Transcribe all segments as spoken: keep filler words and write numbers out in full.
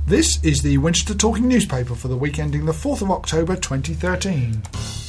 This is the Winchester Talking newspaper for the week ending the fourth of October twenty thirteen.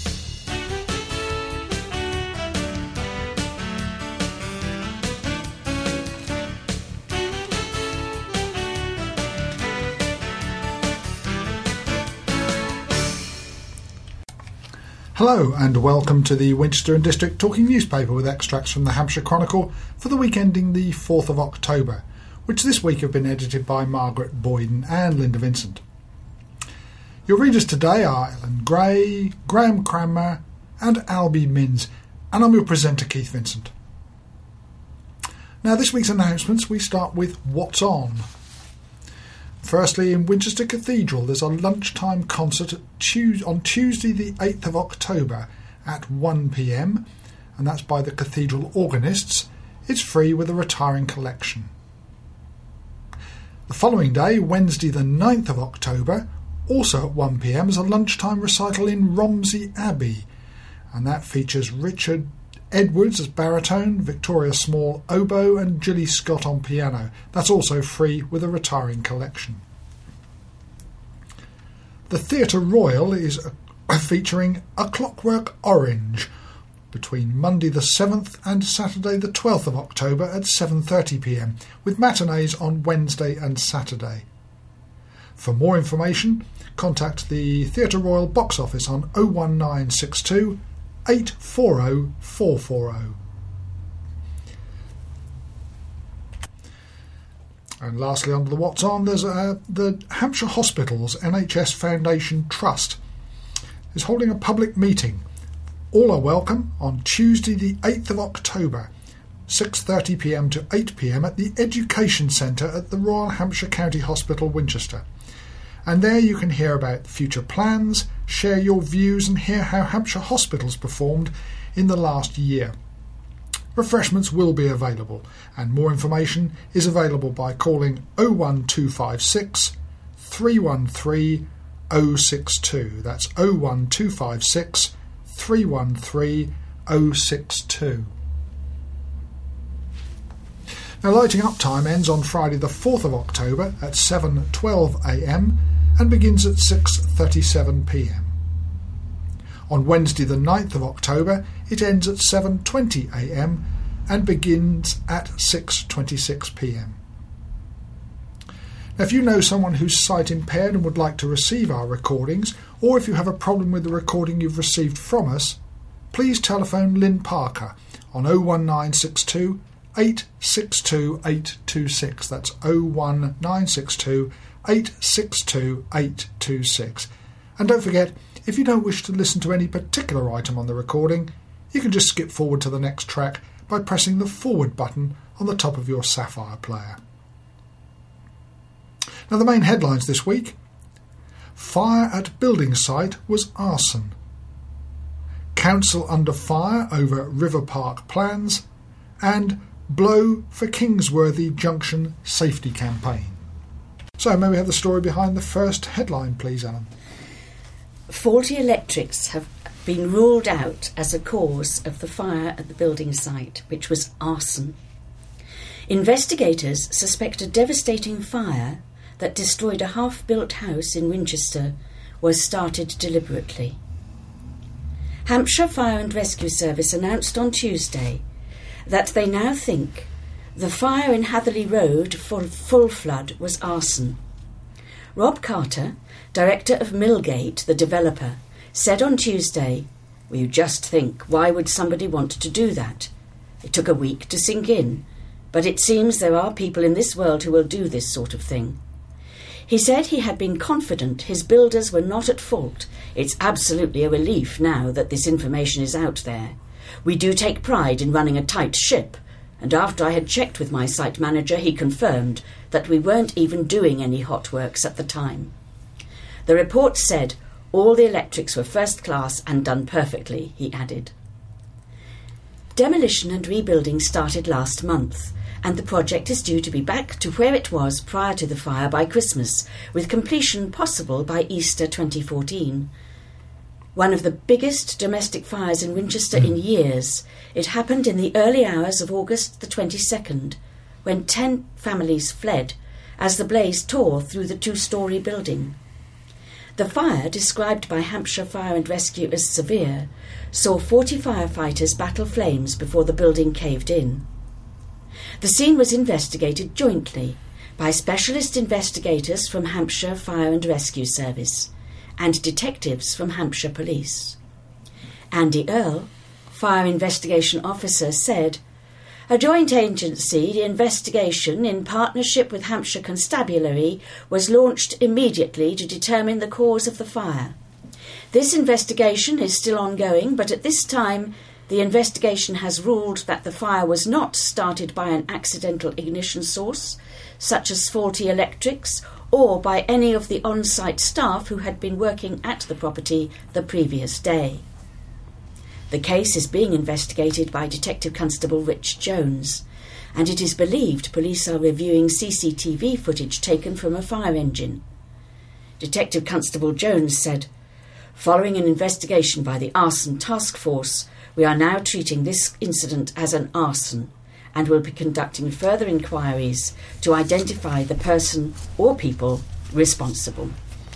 Hello and welcome to the Winchester and District Talking newspaper with extracts from the Hampshire Chronicle for the week ending the fourth of October, which this week have been edited by Margaret Boyden and Linda Vincent. Your readers today are Ellen Gray, Graham Cranmer and Albie Minns, and I'm your presenter Keith Vincent. Now this week's announcements, we start with What's On. Firstly, in Winchester Cathedral there's a lunchtime concert at Tues- on Tuesday the eighth of October at one p m, and that's by the Cathedral Organists. It's free with a retiring collection. The following day, Wednesday the ninth of October, also at one p m, is a lunchtime recital in Romsey Abbey, and that features Richard Edwards as baritone, Victoria Small oboe and Gilly Scott on piano. That's also free with a retiring collection. The Theatre Royal is uh, featuring A Clockwork Orange between Monday the seventh and Saturday the twelfth of October at seven thirty p m, with matinees on Wednesday and Saturday. For more information, contact the Theatre Royal box office on oh one nine six two eight four oh four four oh. And lastly, under the What's On, there's uh, the Hampshire Hospitals N H S Foundation Trust is holding a public meeting. All are welcome on Tuesday the eighth of October, six thirty p m to eight p m at the Education Centre at the Royal Hampshire County Hospital, Winchester. And there you can hear about future plans, share your views and hear how Hampshire Hospitals performed in the last year. Refreshments will be available, and more information is available by calling oh one two five six three one three oh six two. That's oh one two five six three one three oh six two. Now, lighting up time ends on Friday the fourth of October at seven twelve a m and begins at six thirty-seven p m. On Wednesday the ninth of October it ends at seven twenty a m and begins at six twenty-six p m. Now, if you know someone who's sight impaired and would like to receive our recordings, or if you have a problem with the recording you've received from us, please telephone Lynn Parker on oh one nine six two eight six two eight two six. That's oh one nine six two eight six two eight two six. And don't forget, if you don't wish to listen to any particular item on the recording, you can just skip forward to the next track by pressing the forward button on the top of your Sapphire player. Now, the main headlines this week: fire at building site was arson, council under fire over River Park plans, and blow for Kingsworthy Junction safety campaign. So may we have the story behind the first headline, please, Alan? Faulty electrics have been ruled out as a cause of the fire at the building site, which was arson. Investigators suspect a devastating fire that destroyed a half-built house in Winchester was started deliberately. Hampshire Fire and Rescue Service announced on Tuesday that they now think the fire in Hatherley Road for Full Flood was arson. Rob Carter, director of Millgate, the developer, said on Tuesday, "Well, you just think, why would somebody want to do that? It took a week to sink in, but it seems there are people in this world who will do this sort of thing." He said he had been confident his builders were not at fault. It's absolutely a relief now that this information is out there. We do take pride in running a tight ship, and after I had checked with my site manager, he confirmed that we weren't even doing any hot works at the time. The report said all the electrics were first class and done perfectly, he added. Demolition and rebuilding started last month, and the project is due to be back to where it was prior to the fire by Christmas, with completion possible by Easter twenty fourteen. One of the biggest domestic fires in Winchester in years, it happened in the early hours of August the twenty-second, when ten families fled as the blaze tore through the two-storey building. The fire, described by Hampshire Fire and Rescue as severe, saw forty firefighters battle flames before the building caved in. The scene was investigated jointly by specialist investigators from Hampshire Fire and Rescue Service and detectives from Hampshire Police. Andy Earle, Fire Investigation Officer, said, "A joint agency investigation in partnership with Hampshire Constabulary was launched immediately to determine the cause of the fire. This investigation is still ongoing, but at this time the investigation has ruled that the fire was not started by an accidental ignition source, such as faulty electrics, or by any of the on-site staff who had been working at the property the previous day." The case is being investigated by Detective Constable Rich Jones, and it is believed police are reviewing C C T V footage taken from a fire engine. Detective Constable Jones said, "Following an investigation by the Arson Task Force, we are now treating this incident as an arson and will be conducting further inquiries to identify the person or people responsible."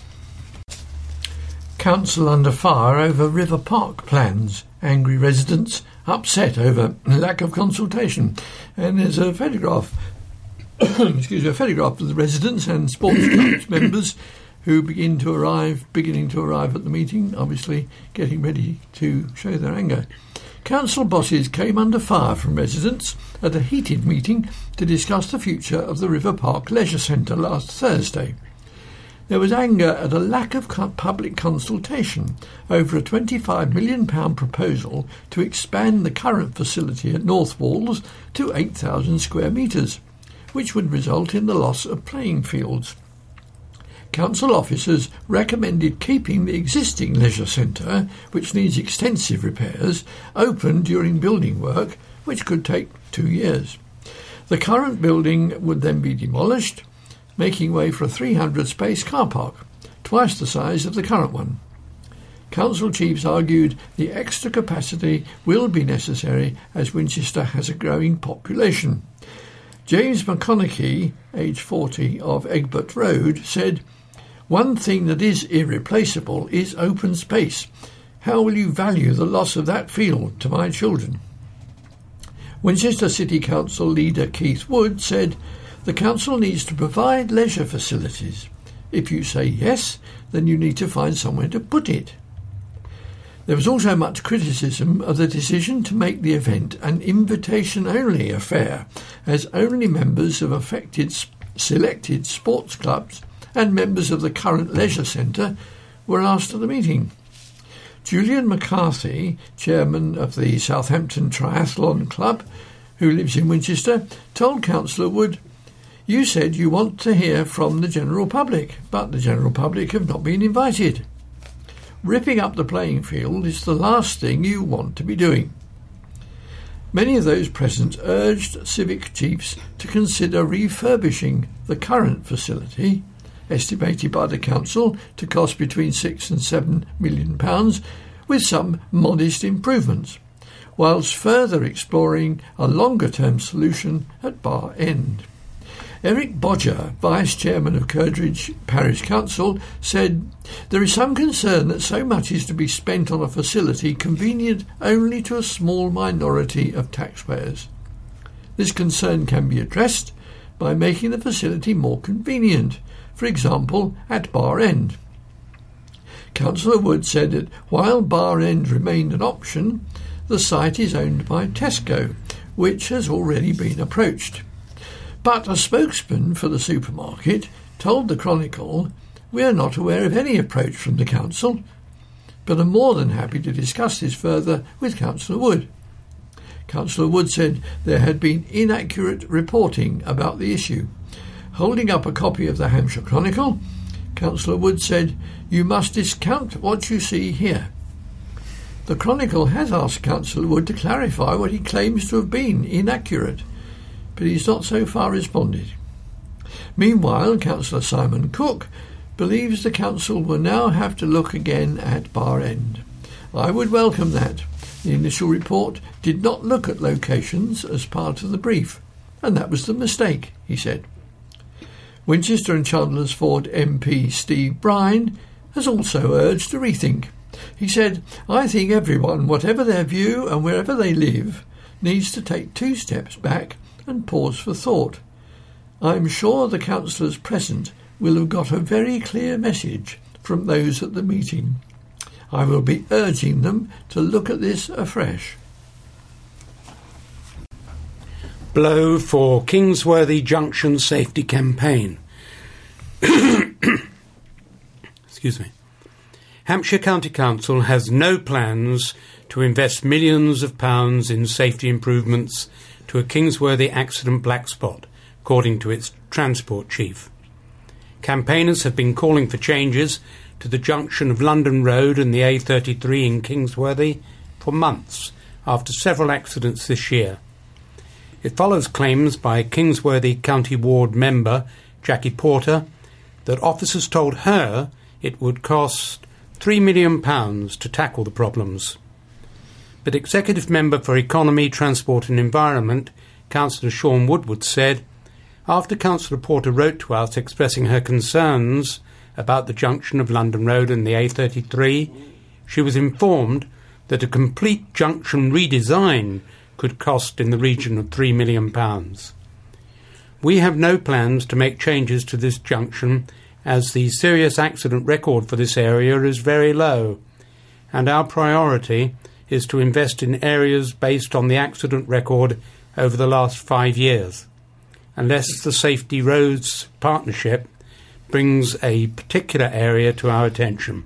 Council under fire over River Park plans. Angry residents upset over lack of consultation. And there's a photograph, excuse me, a photograph of the residents and sports clubs members who begin to arrive, beginning to arrive at the meeting, obviously getting ready to show their anger. Council bosses came under fire from residents at a heated meeting to discuss the future of the River Park Leisure Centre last Thursday. There was anger at a lack of public consultation over a twenty-five million pounds proposal to expand the current facility at North Walls to eight thousand square metres, which would result in the loss of playing fields. Council officers recommended keeping the existing leisure centre, which needs extensive repairs, open during building work, which could take two years. The current building would then be demolished, making way for a three hundred space car park, twice the size of the current one. Council chiefs argued the extra capacity will be necessary as Winchester has a growing population. James McConaughey, age forty, of Egbert Road, said, "One thing that is irreplaceable is open space. How will you value the loss of that field to my children?" Winchester City Council leader Keith Wood said, "The council needs to provide leisure facilities. If you say yes, then you need to find somewhere to put it." There was also much criticism of the decision to make the event an invitation-only affair, as only members of affected selected sports clubs and members of the current leisure centre were asked at the meeting. Julian McCarthy, chairman of the Southampton Triathlon Club, who lives in Winchester, told Councillor Wood, "You said you want to hear from the general public, but the general public have not been invited. Ripping up the playing field is the last thing you want to be doing." Many of those present urged civic chiefs to consider refurbishing the current facility, estimated by the council to cost between six and seven million pounds, with some modest improvements, whilst further exploring a longer-term solution at Bar End. Eric Bodger, Vice Chairman of Curdridge Parish Council, said, "There is some concern that so much is to be spent on a facility convenient only to a small minority of taxpayers. This concern can be addressed by making the facility more convenient, for example at Bar End." Councillor Wood said that while Bar End remained an option, the site is owned by Tesco, which has already been approached. But a spokesman for the supermarket told the Chronicle, "We are not aware of any approach from the council, but are more than happy to discuss this further with Councillor Wood." Councillor Wood said there had been inaccurate reporting about the issue. Holding up a copy of the Hampshire Chronicle, Councillor Wood said, "You must discount what you see here." The Chronicle has asked Councillor Wood to clarify what he claims to have been inaccurate, but he's not so far responded. Meanwhile, Councillor Simon Cook believes the council will now have to look again at Bar End. "I would welcome that. The initial report did not look at locations as part of the brief, and that was the mistake," he said. Winchester and Chandler's-Ford M P Steve Brine has also urged a rethink. He said, "I think everyone, whatever their view and wherever they live, needs to take two steps back and pause for thought. I'm sure the councillors present will have got a very clear message from those at the meeting. I will be urging them to look at this afresh." Blow for Kingsworthy Junction Safety Campaign. Excuse me. Hampshire County Council has no plans to invest millions of pounds in safety improvements to a Kingsworthy accident black spot, according to its transport chief. Campaigners have been calling for changes to the junction of London Road and the A thirty-three in Kingsworthy for months after several accidents this year. It follows claims by Kingsworthy County Ward member Jackie Porter that officers told her it would cost three million pounds to tackle the problems. But Executive Member for Economy, Transport and Environment, Councillor Sean Woodward, said, after Councillor Porter wrote to us expressing her concerns about the junction of London Road and the A thirty-three, she was informed that a complete junction redesign could cost in the region of three million pounds. We have no plans to make changes to this junction as the serious accident record for this area is very low, and our priority is to invest in areas based on the accident record over the last five years, unless the Safety Roads Partnership brings a particular area to our attention.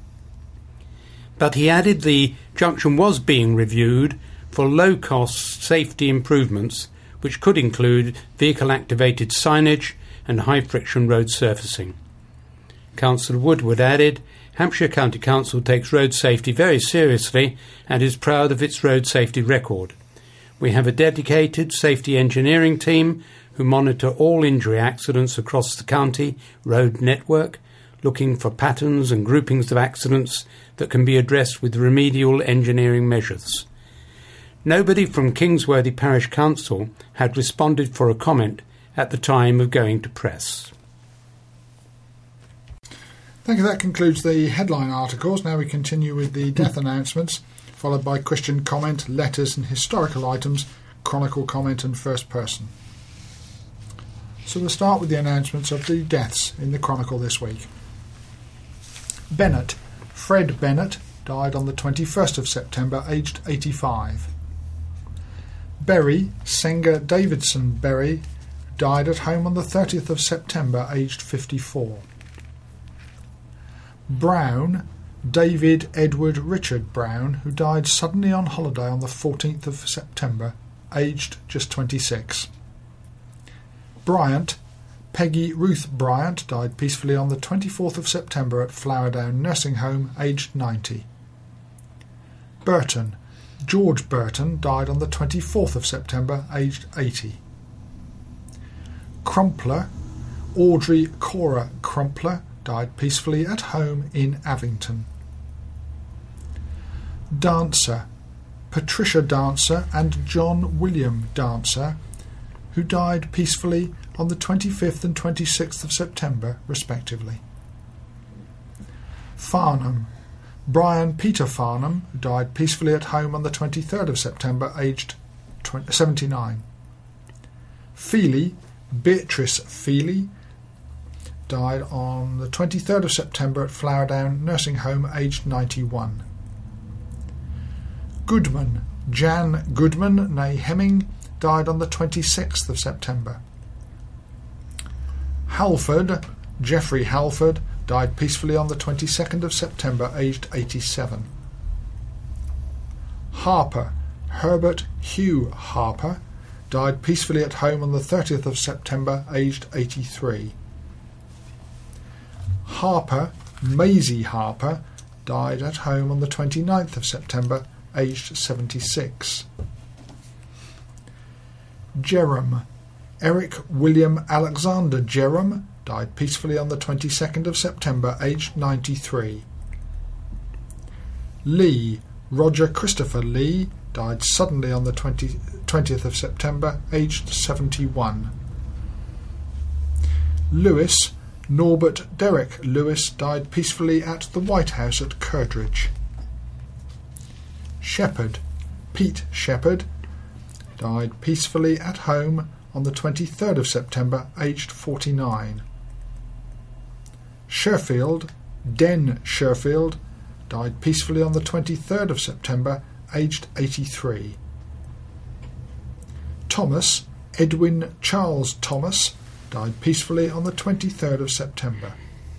But he added the junction was being reviewed for low-cost safety improvements, which could include vehicle-activated signage and high-friction road surfacing. Councillor Woodward added, Hampshire County Council takes road safety very seriously and is proud of its road safety record. We have a dedicated safety engineering team who monitor all injury accidents across the county road network, looking for patterns and groupings of accidents that can be addressed with remedial engineering measures. Nobody from Kingsworthy Parish Council had responded for a comment at the time of going to press. Thank you. That concludes the headline articles. Now we continue with the death announcements, followed by Christian comment, letters and historical items, chronicle comment and first person. So we'll start with the announcements of the deaths in the chronicle this week. Bennett, Fred Bennett, died on the twenty-first of September, aged eighty-five. Berry, Senga Davidson Berry, died at home on the thirtieth of September, aged fifty-four. Brown, David Edward Richard Brown, who died suddenly on holiday on the fourteenth of September, aged just twenty-six. Bryant, Peggy Ruth Bryant, died peacefully on the twenty-fourth of September at Flowerdown Nursing Home, aged ninety. Burton, George Burton, died on the twenty-fourth of September, aged eighty. Crumpler, Audrey Cora Crumpler, died peacefully at home in Avington. Dancer, Patricia Dancer and John William Dancer, who died peacefully on the twenty-fifth and twenty-sixth of September, respectively. Farnham, Brian Peter Farnham, who died peacefully at home on the twenty-third of September, aged seventy-nine. Feely, Beatrice Feely, died on the twenty-third of September at Flowerdown Nursing Home, aged ninety-one. Goodman, Jan Goodman, née Hemming, died on the twenty-sixth of September. Halford, Geoffrey Halford, died peacefully on the twenty-second of September, aged eighty-seven. Harper, Herbert Hugh Harper, died peacefully at home on the thirtieth of September, aged eighty-three. Harper, Maisie Harper, died at home on the twenty-ninth of September, aged seventy-six. Jerram, Eric William Alexander Jerram, died peacefully on the twenty-second of September, aged ninety-three. Lee, Roger Christopher Lee, died suddenly on the twentieth of September, aged seventy-one. Lewis, Norbert Derek Lewis, died peacefully at the White House at Kirdridge. Shepherd, Pete Shepherd, died peacefully at home on the twenty-third of September, aged forty-nine. Sherfield, Den Sherfield, died peacefully on the twenty-third of September, aged eighty-three. Thomas, Edwin Charles Thomas, died peacefully on the twenty-third of September.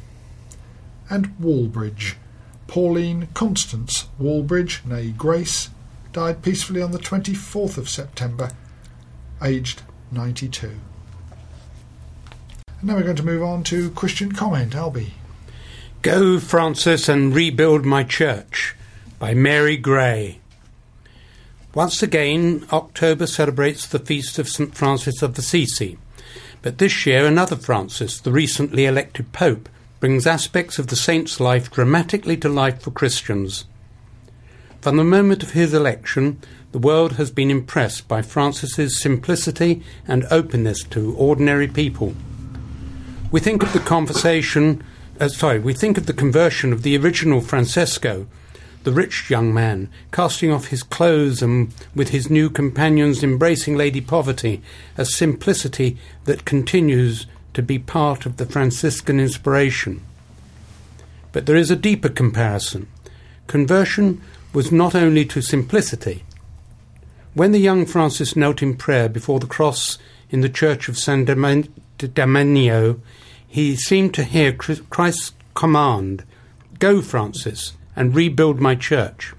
And Wallbridge, Pauline Constance Wallbridge, née Grace, died peacefully on the twenty-fourth of September, aged ninety-two. And now we're going to move on to Christian comment. Albie. Go, Francis, and Rebuild My Church by Mary Gray. Once again, October celebrates the feast of Saint Francis of Assisi. But this year another Francis, the recently elected Pope, brings aspects of the saint's life dramatically to life for Christians. From the moment of his election, the world has been impressed by Francis's simplicity and openness to ordinary people. We think of the conversation, uh, sorry, we think of the conversion of the original Francesco, the rich young man, casting off his clothes and with his new companions embracing Lady Poverty, a simplicity that continues to be part of the Franciscan inspiration. But there is a deeper comparison. Conversion was not only to simplicity. When the young Francis knelt in prayer before the cross in the church of San Damiano, he seemed to hear Christ's command, "Go, Francis, and rebuild my church."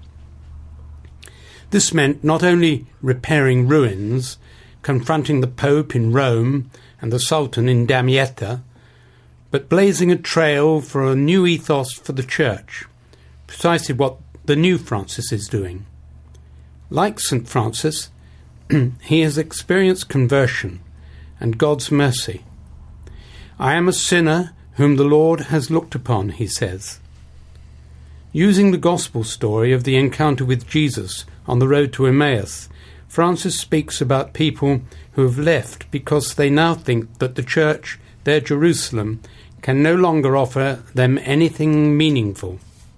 This meant not only repairing ruins, confronting the Pope in Rome and the Sultan in Damietta, but blazing a trail for a new ethos for the church, precisely what the new Francis is doing. Like Saint Francis, he has experienced conversion and God's mercy. "I am a sinner whom the Lord has looked upon," he says. Using the Gospel story of the encounter with Jesus on the road to Emmaus, Francis speaks about people who have left because they now think that the church, their Jerusalem, can no longer offer them anything meaningful.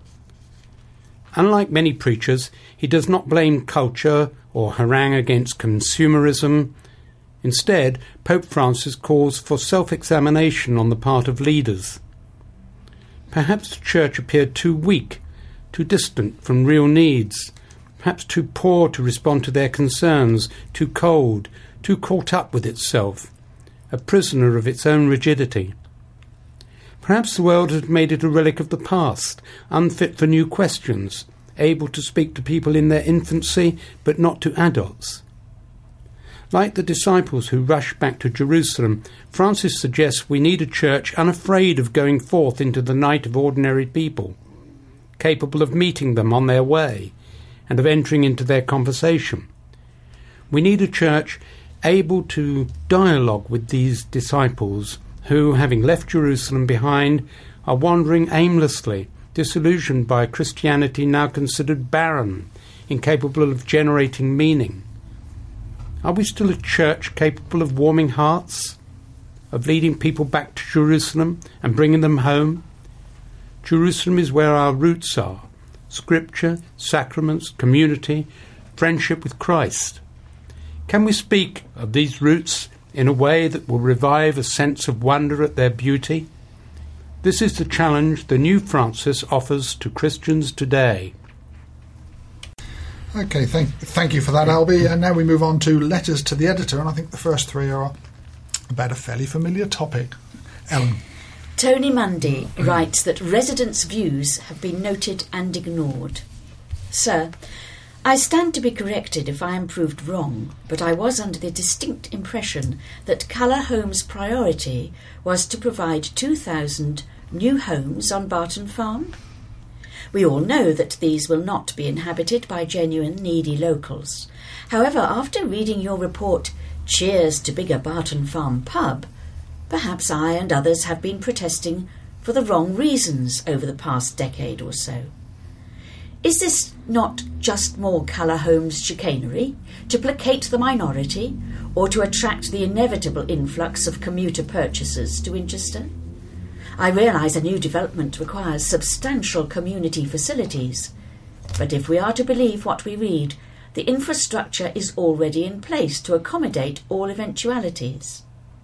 Unlike many preachers, he does not blame culture or harangue against consumerism. Instead, Pope Francis calls for self-examination on the part of leaders. Perhaps the church appeared too weak, too distant from real needs, perhaps too poor to respond to their concerns, too cold, too caught up with itself, a prisoner of its own rigidity. Perhaps the world had made it a relic of the past, unfit for new questions, able to speak to people in their infancy, but not to adults. Like the disciples who rushed back to Jerusalem, Francis suggests we need a church unafraid of going forth into the night of ordinary people, capable of meeting them on their way and of entering into their conversation. We need a church able to dialogue with these disciples who, having left Jerusalem behind, are wandering aimlessly, disillusioned by a Christianity now considered barren, incapable of generating meaning. Are we still a church capable of warming hearts, of leading people back to Jerusalem and bringing them home? Jerusalem is where our roots are: Scripture, sacraments, community, friendship with Christ. Can we speak of these roots in a way that will revive a sense of wonder at their beauty? This is the challenge the new Francis offers to Christians today. Okay, thank thank you for that, Albie. And now we move on to letters to the editor, and I think the first three are about a fairly familiar topic. Ellen. Tony Mundy writes that residents' views have been noted and ignored. Sir, I stand to be corrected if I am proved wrong, but I was under the distinct impression that Colour Home's priority was to provide two thousand new homes on Barton Farm. We all know that these will not be inhabited by genuine needy locals. However, after reading your report, Cheers to Bigger Barton Farm Pub, perhaps I and others have been protesting for the wrong reasons over the past decade or so. Is this not just more Calla Homes chicanery, to placate the minority, or to attract the inevitable influx of commuter purchasers to Winchester? I realise a new development requires substantial community facilities, but if we are to believe what we read, the infrastructure is already in place to accommodate all eventualities.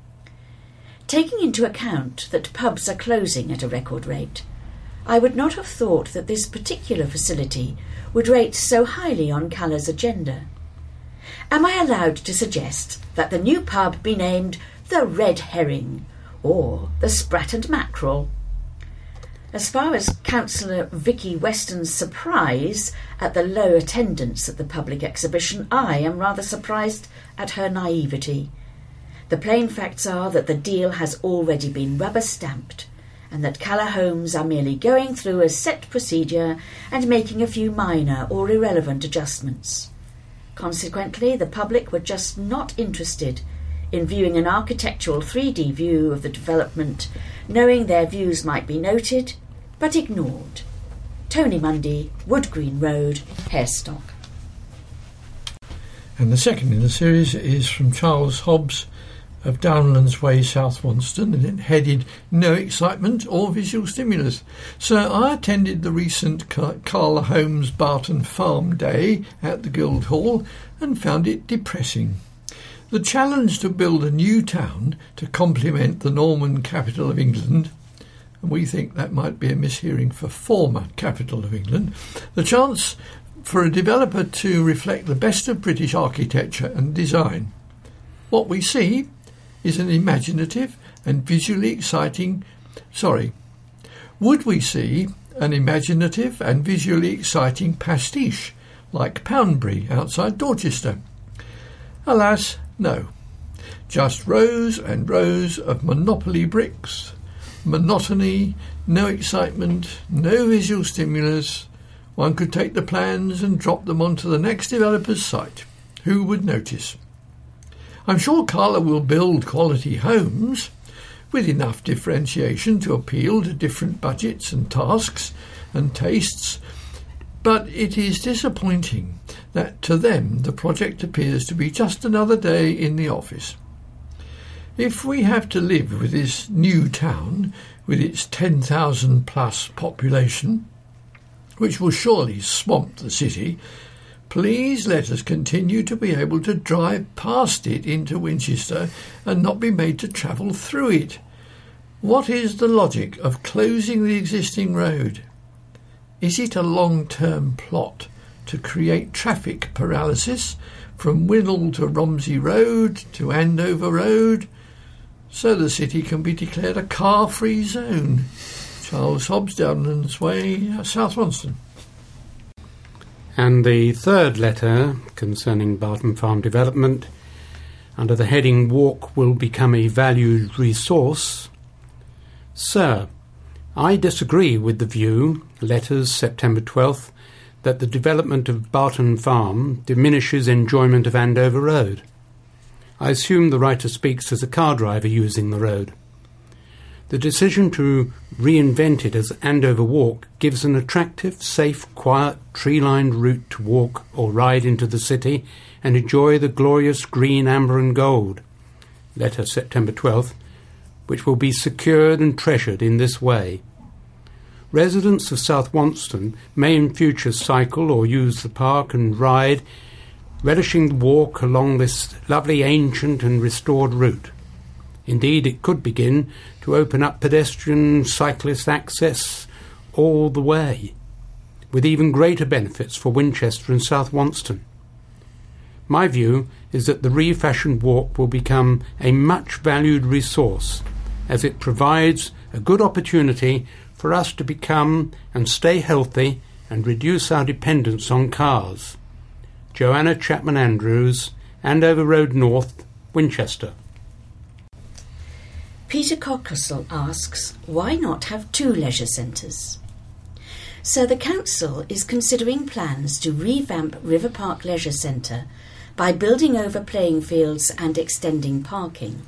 Taking into account that pubs are closing at a record rate, I would not have thought that this particular facility would rate so highly on Calla's agenda. Am I allowed to suggest that the new pub be named the Red Herring or the Sprat and Mackerel? As far as Councillor Vicky Weston's surprise at the low attendance at the public exhibition, I am rather surprised at her naivety. The plain facts are that the deal has already been rubber-stamped, and that Calla Homes are merely going through a set procedure and making a few minor or irrelevant adjustments. Consequently, the public were just not interested in viewing an architectural three D view of the development, knowing their views might be noted, but ignored. Tony Mundy, Wood Green Road, Harestock. And the second in the series is from Charles Hobbs of Downlands Way, South Wonston, and it headed No Excitement or Visual Stimulus. So I attended the recent Calla Homes Barton Farm Day at the Guildhall and found it depressing. The challenge to build a new town to complement the Norman capital of England, and we think that might be a mishearing for former capital of England, the chance for a developer to reflect the best of British architecture and design. What we see is an imaginative and visually exciting... Sorry. Would we see an imaginative and visually exciting pastiche like Poundbury outside Dorchester? Alas, no. Just rows and rows of monopoly bricks, monotony, no excitement, no visual stimulus. One could take the plans and drop them onto the next developer's site. Who would notice? I'm sure Calla will build quality homes with enough differentiation to appeal to different budgets and tasks and tastes, but it is disappointing that to them the project appears to be just another day in the office. If we have to live with this new town, with its ten thousand plus population, which will surely swamp the city, please let us continue to be able to drive past it into Winchester and not be made to travel through it. What is the logic of closing the existing road? Is it a long-term plot to create traffic paralysis from Winnall to Romsey Road to Andover Road, so the city can be declared a car-free zone? Charles Hobbs, Downlands Way, South Wonston. And the third letter concerning Barton Farm development, under the heading Walk Will Become a Valued Resource. Sir, I disagree with the view, letters September twelfth, that the development of Barton Farm diminishes enjoyment of Andover Road. I assume the writer speaks as a car driver using the road. The decision to reinvent it as Andover Walk gives an attractive, safe, quiet, tree-lined route to walk or ride into the city and enjoy the glorious green, amber and gold, letter September twelfth, which will be secured and treasured in this way. Residents of South Wonston may in future cycle or use the park and ride, relishing the walk along this lovely ancient and restored route. Indeed, it could begin to open up pedestrian cyclist access all the way, with even greater benefits for Winchester and South Wonston. My view is that the refashioned walk will become a much valued resource, as it provides a good opportunity for us to become and stay healthy and reduce our dependence on cars. Joanna Chapman Andrews, Andover Road North, Winchester. Peter Cockrestle asks, why not have two leisure centres? So the council is considering plans to revamp River Park Leisure Centre by building over playing fields and extending parking.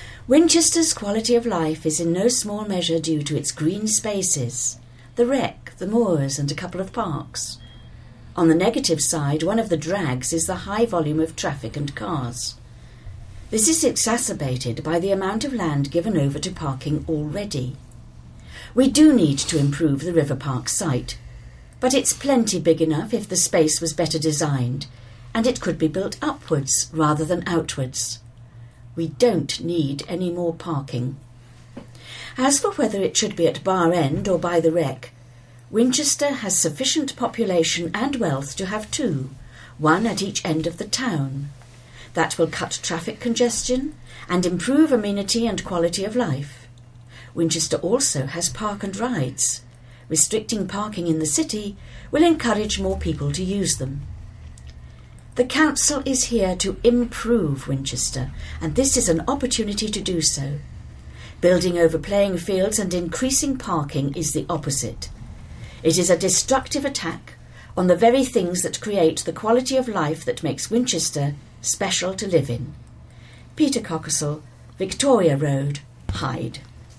Winchester's quality of life is in no small measure due to its green spaces, the Rec, the moors and a couple of parks. On the negative side, one of the drags is the high volume of traffic and cars. This is exacerbated by the amount of land given over to parking already. We do need to improve the River Park site, but it's plenty big enough if the space was better designed, and it could be built upwards rather than outwards. We don't need any more parking. As for whether it should be at Bar End or by the Wreck, Winchester has sufficient population and wealth to have two, one at each end of the town. That will cut traffic congestion and improve amenity and quality of life. Winchester also has park and rides. Restricting parking in the city will encourage more people to use them. The council is here to improve Winchester, and this is an opportunity to do so. Building over playing fields and increasing parking is the opposite. It is a destructive attack on the very things that create the quality of life that makes Winchester special to live in. Peter Cockesall, Victoria Road, Hyde.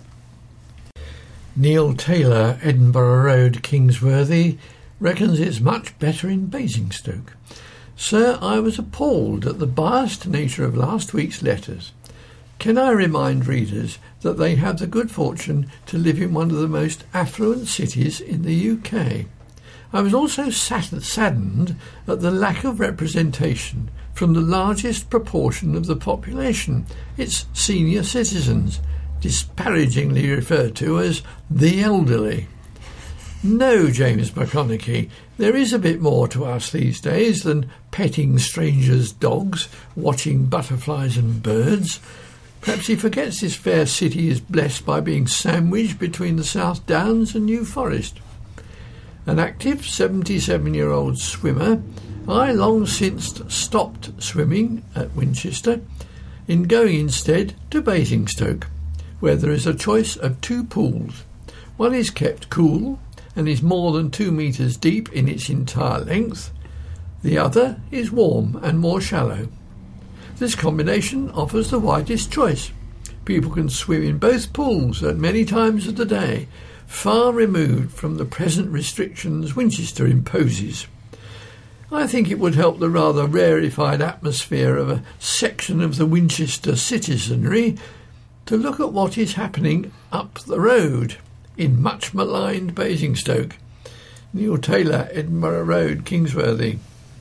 Neil Taylor, Edinburgh Road, Kingsworthy, reckons it's much better in Basingstoke. Sir, I was appalled at the biased nature of last week's letters. Can I remind readers that they have the good fortune to live in one of the most affluent cities in the U K? I was also saddened at the lack of representation from the largest proportion of the population, its senior citizens, disparagingly referred to as the elderly. No, James McConaughey, there is a bit more to us these days than petting strangers' dogs, watching butterflies and birds. Perhaps he forgets this fair city is blessed by being sandwiched between the South Downs and New Forest. An active seventy-seven-year-old swimmer, I long since stopped swimming at Winchester, in going instead to Basingstoke, where there is a choice of two pools. One is kept cool and is more than two metres deep in its entire length. The other is warm and more shallow. This combination offers the widest choice. People can swim in both pools at many times of the day, far removed from the present restrictions Winchester imposes. I think it would help the rather rarefied atmosphere of a section of the Winchester citizenry to look at what is happening up the road in much maligned Basingstoke. Neil Taylor, Edinburgh Road, Kingsworthy.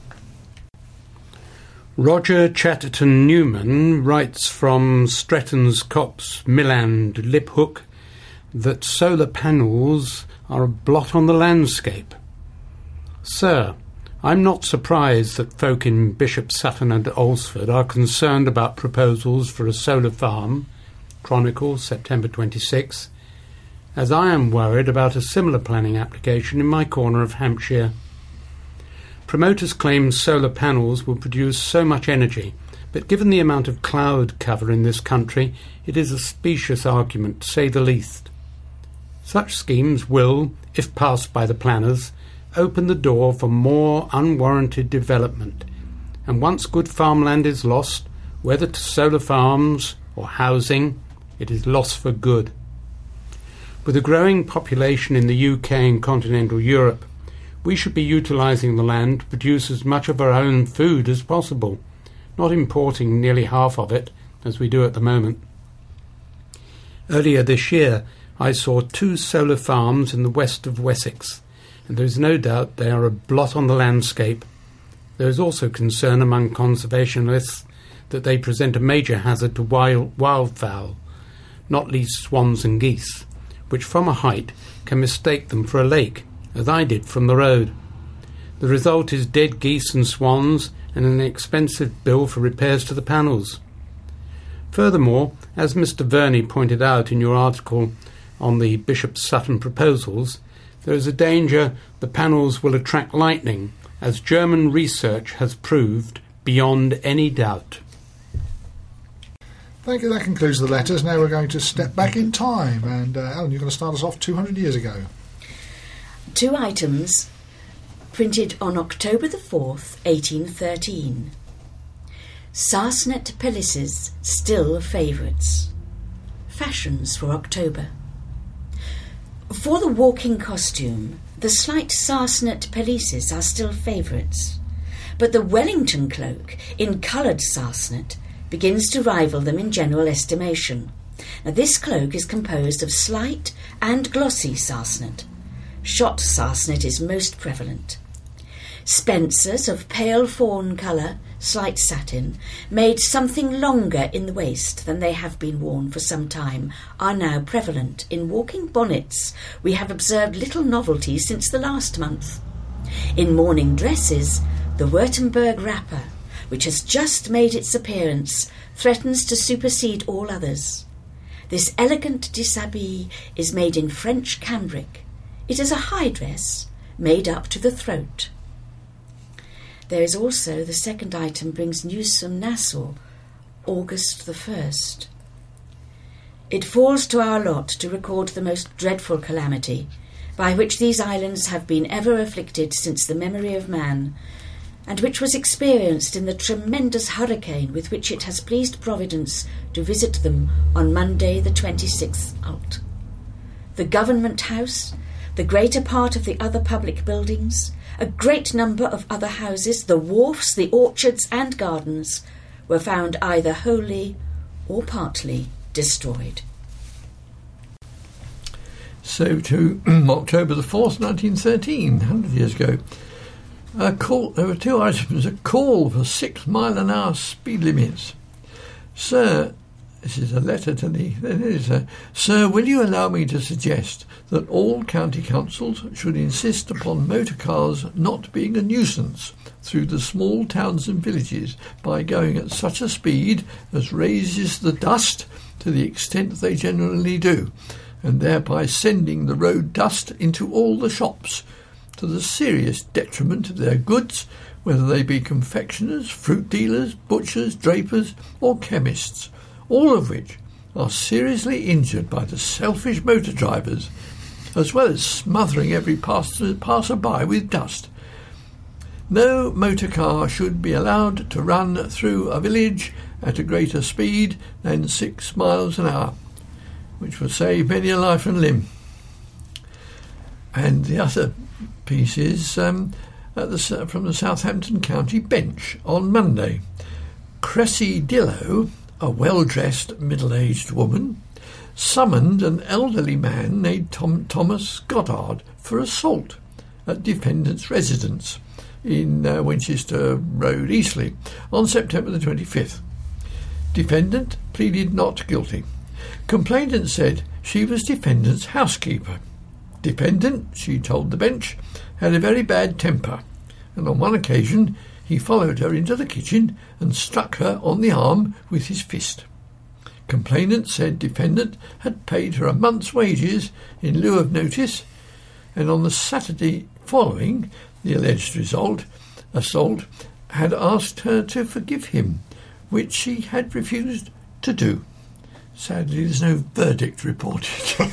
Roger Chatterton Newman writes from Stretton's Copse, Milland, Liphook, that solar panels are a blot on the landscape. Sir, I'm not surprised that folk in Bishop Sutton and Alresford are concerned about proposals for a solar farm, Chronicle, September twenty-sixth, as I am worried about a similar planning application in my corner of Hampshire. Promoters claim solar panels will produce so much energy, but given the amount of cloud cover in this country, it is a specious argument, to say the least. Such schemes will, if passed by the planners, open the door for more unwarranted development, and once good farmland is lost, whether to solar farms or housing, it is lost for good. With a growing population in the U K and continental Europe, we should be utilising the land to produce as much of our own food as possible, not importing nearly half of it, as we do at the moment. Earlier this year, I saw two solar farms in the west of Wessex, and there is no doubt they are a blot on the landscape. There is also concern among conservationists that they present a major hazard to wild, wildfowl, not least swans and geese, which from a height can mistake them for a lake, as I did from the road. The result is dead geese and swans and an expensive bill for repairs to the panels. Furthermore, as Mister Verney pointed out in your article on the Bishop Sutton proposals, there is a danger the panels will attract lightning, as German research has proved beyond any doubt. Thank you. That concludes the letters. Now we're going to step back in time. And, uh, Alan, you're going to start us off two hundred years ago. Two items printed on October the fourth, eighteen thirteen. Sarsenet pelisses still favourites. Fashions for October. For the walking costume, The slight sarsenet pelisses are still favourites, but the Wellington cloak in coloured sarsenet begins to rival them in general estimation. Now, this cloak is composed of slight and glossy sarsenet. Shot sarsenet is most prevalent. Spencers of pale fawn colour, slight satin, made something longer in the waist than they have been worn for some time, are now prevalent. In walking bonnets we have observed little novelty since the last month. In morning dresses, the Württemberg wrapper, which has just made its appearance, threatens to supersede all others. This elegant dishabille is made in French cambric. It is a high dress, made up to the throat. There is also the second item brings news from Nassau, August the first. It falls to our lot to record the most dreadful calamity, by which these islands have been ever afflicted since the memory of man, and which was experienced in the tremendous hurricane with which it has pleased Providence to visit them on Monday the twenty-sixth ult. The Government House, the greater part of the other public buildings, a great number of other houses, the wharfs, the orchards and gardens were found either wholly or partly destroyed. So to October the fourth, nineteen thirteen, one hundred years ago. A call, there were two items. A call for six mile an hour speed limits. Sir, this is a letter to the editor. Sir, will you allow me to suggest that all county councils should insist upon motor cars not being a nuisance through the small towns and villages by going at such a speed as raises the dust to the extent they generally do, and thereby sending the road dust into all the shops, to the serious detriment of their goods, whether they be confectioners, fruit dealers, butchers, drapers, or chemists, all of which are seriously injured by the selfish motor drivers, as well as smothering every passer, passer-by with dust. No motor car should be allowed to run through a village at a greater speed than six miles an hour, which will save many a life and limb. And the other piece is um, at the, from the Southampton County Bench on Monday. Cressy Dillow, a well-dressed middle-aged woman, summoned an elderly man named Tom, Thomas Goddard for assault at defendant's residence in uh, Winchester Road, Eastleigh, on September the twenty-fifth. Defendant pleaded not guilty. Complainant said she was defendant's housekeeper. Defendant, she told the bench, had a very bad temper, and on one occasion he followed her into the kitchen and struck her on the arm with his fist. Complainant said defendant had paid her a month's wages in lieu of notice, and on the Saturday following the alleged result, assault, had asked her to forgive him, which she had refused to do. Sadly, there's no verdict reported.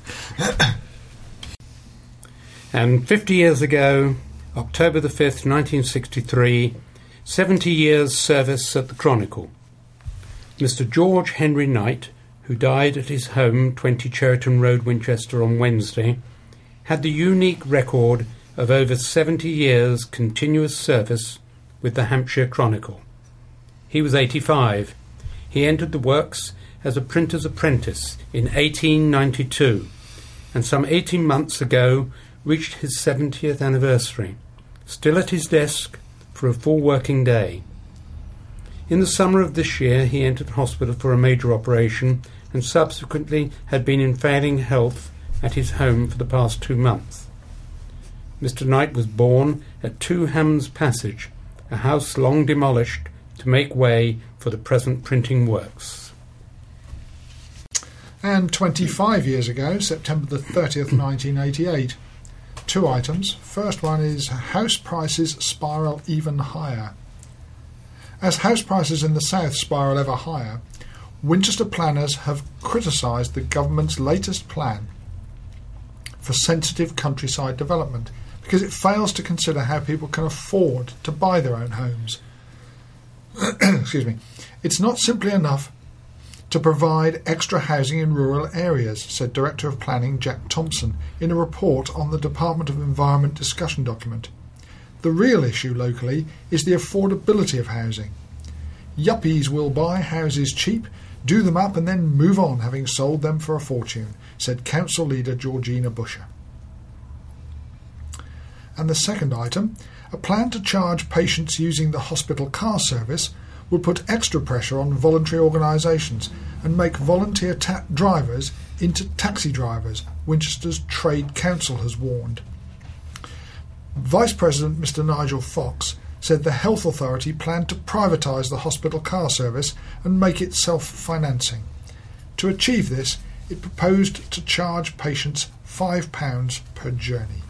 And fifty years ago, October the fifth, nineteen sixty-three, seventy years' service at the Chronicle. Mister George Henry Knight, who died at his home, twenty Cheriton Road, Winchester, on Wednesday, had the unique record of over seventy years' continuous service with the Hampshire Chronicle. He was eighty-five. He entered the works as a printer's apprentice in eighteen ninety-two, and some eighteen months ago reached his seventieth anniversary, still at his desk for a full working day. In the summer of this year he entered hospital for a major operation and subsequently had been in failing health at his home for the past two months. Mister Knight was born at two Ham's Passage, a house long demolished to make way for the present printing works. And twenty-five years ago, September the thirtieth, nineteen eighty-eight. Two items. First one is house prices spiral even higher. As house prices in the south spiral ever higher, Winchester planners have criticised the government's latest plan for sensitive countryside development because it fails to consider how people can afford to buy their own homes. Excuse me. It's not simply enough to provide extra housing in rural areas, said Director of Planning Jack Thompson in a report on the Department of Environment discussion document. The real issue locally is the affordability of housing. Yuppies will buy houses cheap, do them up and then move on, having sold them for a fortune, said Council Leader Georgina Busher. And the second item, a plan to charge patients using the hospital car service will put extra pressure on voluntary organisations and make volunteer ta- drivers into taxi drivers, Winchester's Trade Council has warned. Vice President Mister Nigel Fox said the Health Authority planned to privatise the hospital car service and make it self-financing. To achieve this, it proposed to charge patients five pounds per journey.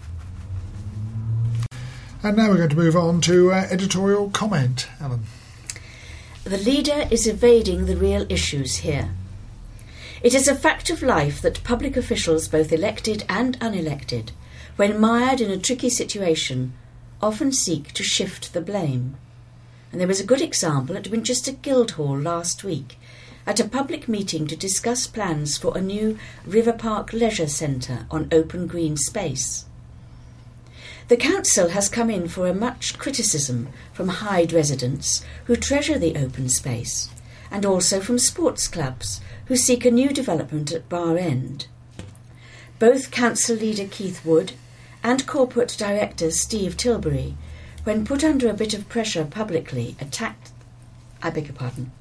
And now we're going to move on to uh, editorial comment. Ellen. The leader is evading the real issues here. It is a fact of life that public officials, both elected and unelected, when mired in a tricky situation, often seek to shift the blame. And there was a good example at Winchester Guildhall last week, at a public meeting to discuss plans for a new River Park leisure centre on open green space. The council has come in for a much criticism from Hyde residents who treasure the open space, and also from sports clubs who seek a new development at Bar End. Both council leader Keith Wood and corporate director Steve Tilbury, when put under a bit of pressure publicly, attacked... I beg your pardon.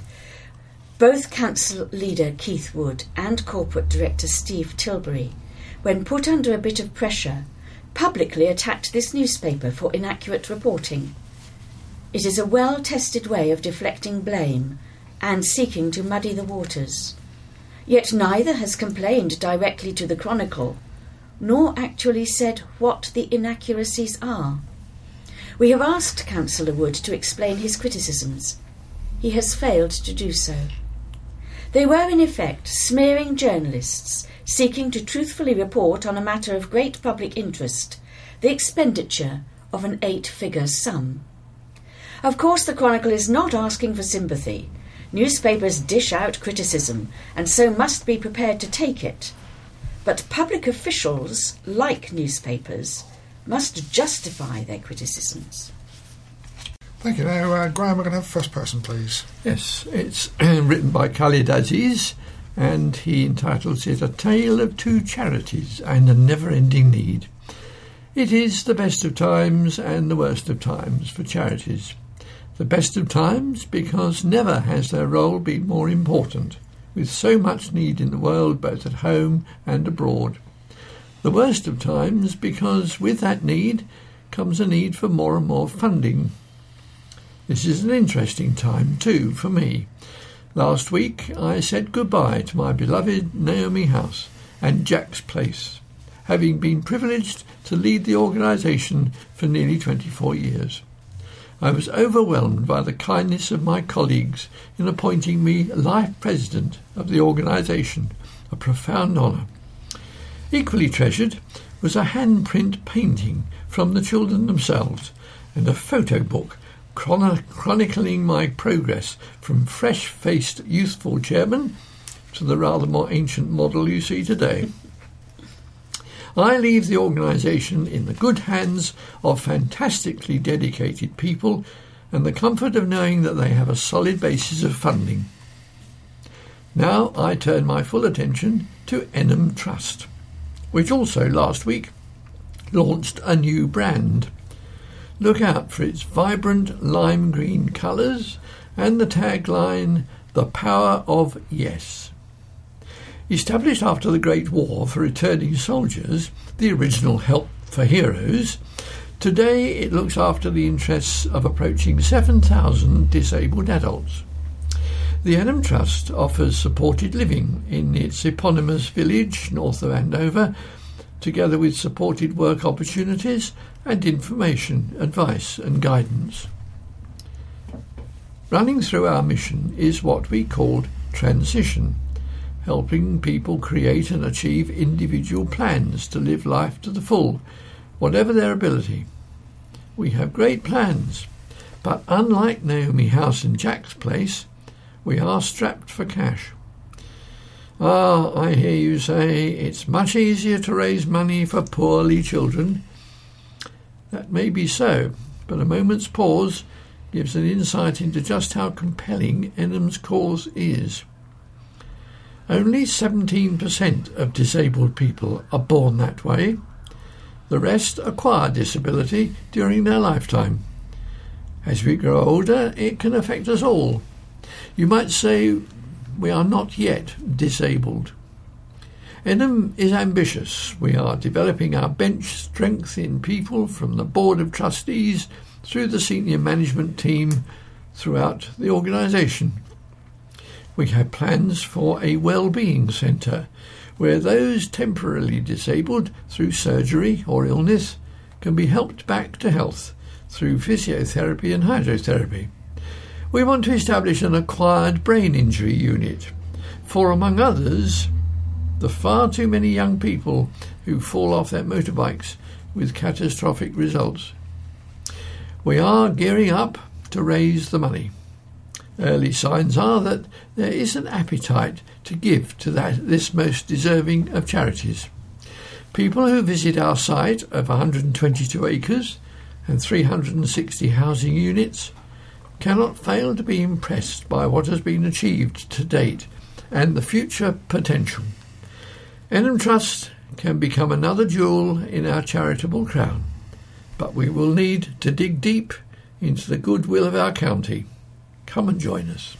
Both council leader Keith Wood and corporate director Steve Tilbury, when put under a bit of pressure, publicly attacked this newspaper for inaccurate reporting. It is a well-tested way of deflecting blame and seeking to muddy the waters. Yet neither has complained directly to the Chronicle, nor actually said what the inaccuracies are. We have asked Councillor Wood to explain his criticisms. He has failed to do so. They were in effect smearing journalists seeking to truthfully report on a matter of great public interest, the expenditure of an eight-figure sum. Of course, the Chronicle is not asking for sympathy. Newspapers dish out criticism, and so must be prepared to take it. But public officials, like newspapers, must justify their criticisms. Thank you. Now, uh, Graham, we're going to have first person, please. Yes, it's written by Khalid Aziz, and he entitles it A Tale of Two Charities and a Never-Ending Need. It is the best of times and the worst of times for charities. The best of times because never has their role been more important, with so much need in the world both at home and abroad. The worst of times because with that need comes a need for more and more funding. This is an interesting time too for me. Last week I said goodbye to my beloved Naomi House and Jack's Place, having been privileged to lead the organisation for nearly twenty-four years. I was overwhelmed by the kindness of my colleagues in appointing me life president of the organisation, a profound honour. Equally treasured was a handprint painting from the children themselves and a photo book chron- chronicling my progress from fresh-faced youthful chairman to the rather more ancient model you see today. I leave the organisation in the good hands of fantastically dedicated people and the comfort of knowing that they have a solid basis of funding. Now I turn my full attention to Enham Trust, which also last week launched a new brand. Look out for its vibrant lime green colours and the tagline, The Power of Yes. Established after the Great War for returning soldiers, the original Help for Heroes, today it looks after the interests of approaching seven thousand disabled adults. The Enham Trust offers supported living in its eponymous village north of Andover, together with supported work opportunities and information, advice and guidance. Running through our mission is what we called transition, helping people create and achieve individual plans to live life to the full, whatever their ability. We have great plans, but unlike Naomi House and Jack's Place, We are strapped for cash. Ah, I hear you say it's much easier to raise money for poorly children. That may be so, but a moment's pause gives an insight into just how compelling Enham's cause is. Only seventeen percent of disabled people are born that way. The rest acquire disability during their lifetime. As we grow older, it can affect us all. You might say we are not yet disabled. Enham is ambitious. We are developing our bench strength in people from the Board of Trustees through the senior management team throughout the organisation. We have plans for a well-being centre where those temporarily disabled through surgery or illness can be helped back to health through physiotherapy and hydrotherapy. We want to establish an acquired brain injury unit for, among others, the far too many young people who fall off their motorbikes with catastrophic results. We are gearing up to raise the money. Early signs are that there is an appetite to give to that this most deserving of charities. People who visit our site of one hundred twenty-two acres and three hundred sixty housing units cannot fail to be impressed by what has been achieved to date and the future potential. Enham Trust can become another jewel in our charitable crown, but we will need to dig deep into the goodwill of our county. Come and join us.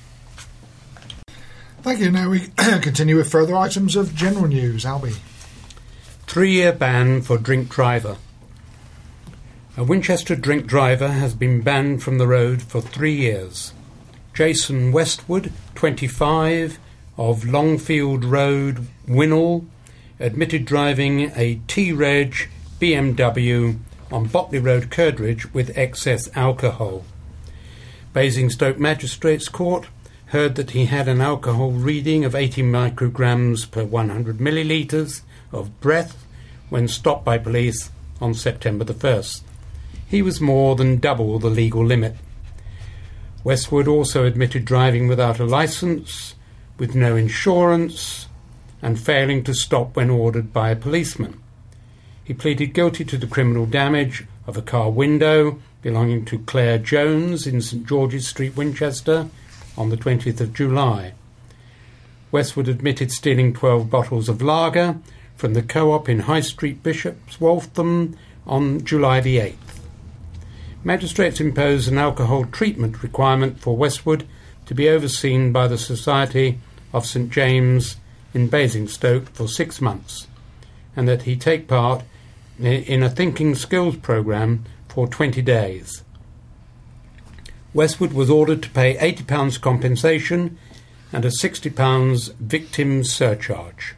Thank you. Now we continue with further items of general news. Albie. Three-year ban for drink driver. A Winchester drink driver has been banned from the road for three years. Jason Westwood, twenty-five, of Longfield Road, Winnall, admitted driving a T-Reg B M W on Botley Road, Curdridge, with excess alcohol. Basingstoke Magistrates Court heard that he had an alcohol reading of eighty micrograms per one hundred millilitres of breath when stopped by police on September the first. He was more than double the legal limit. Westwood also admitted driving without a licence, with no insurance, and failing to stop when ordered by a policeman. He pleaded guilty to the criminal damage of a car window belonging to Claire Jones in St George's Street, Winchester, on the twentieth of July. Westwood admitted stealing twelve bottles of lager from the Co-op in High Street, Bishop's Waltham, on July the eighth. Magistrates imposed an alcohol treatment requirement for Westwood to be overseen by the Society of St James in Basingstoke for six months, and that he take part in a thinking skills programme for twenty days. Westwood was ordered to pay eighty pounds compensation and a sixty pounds victim surcharge.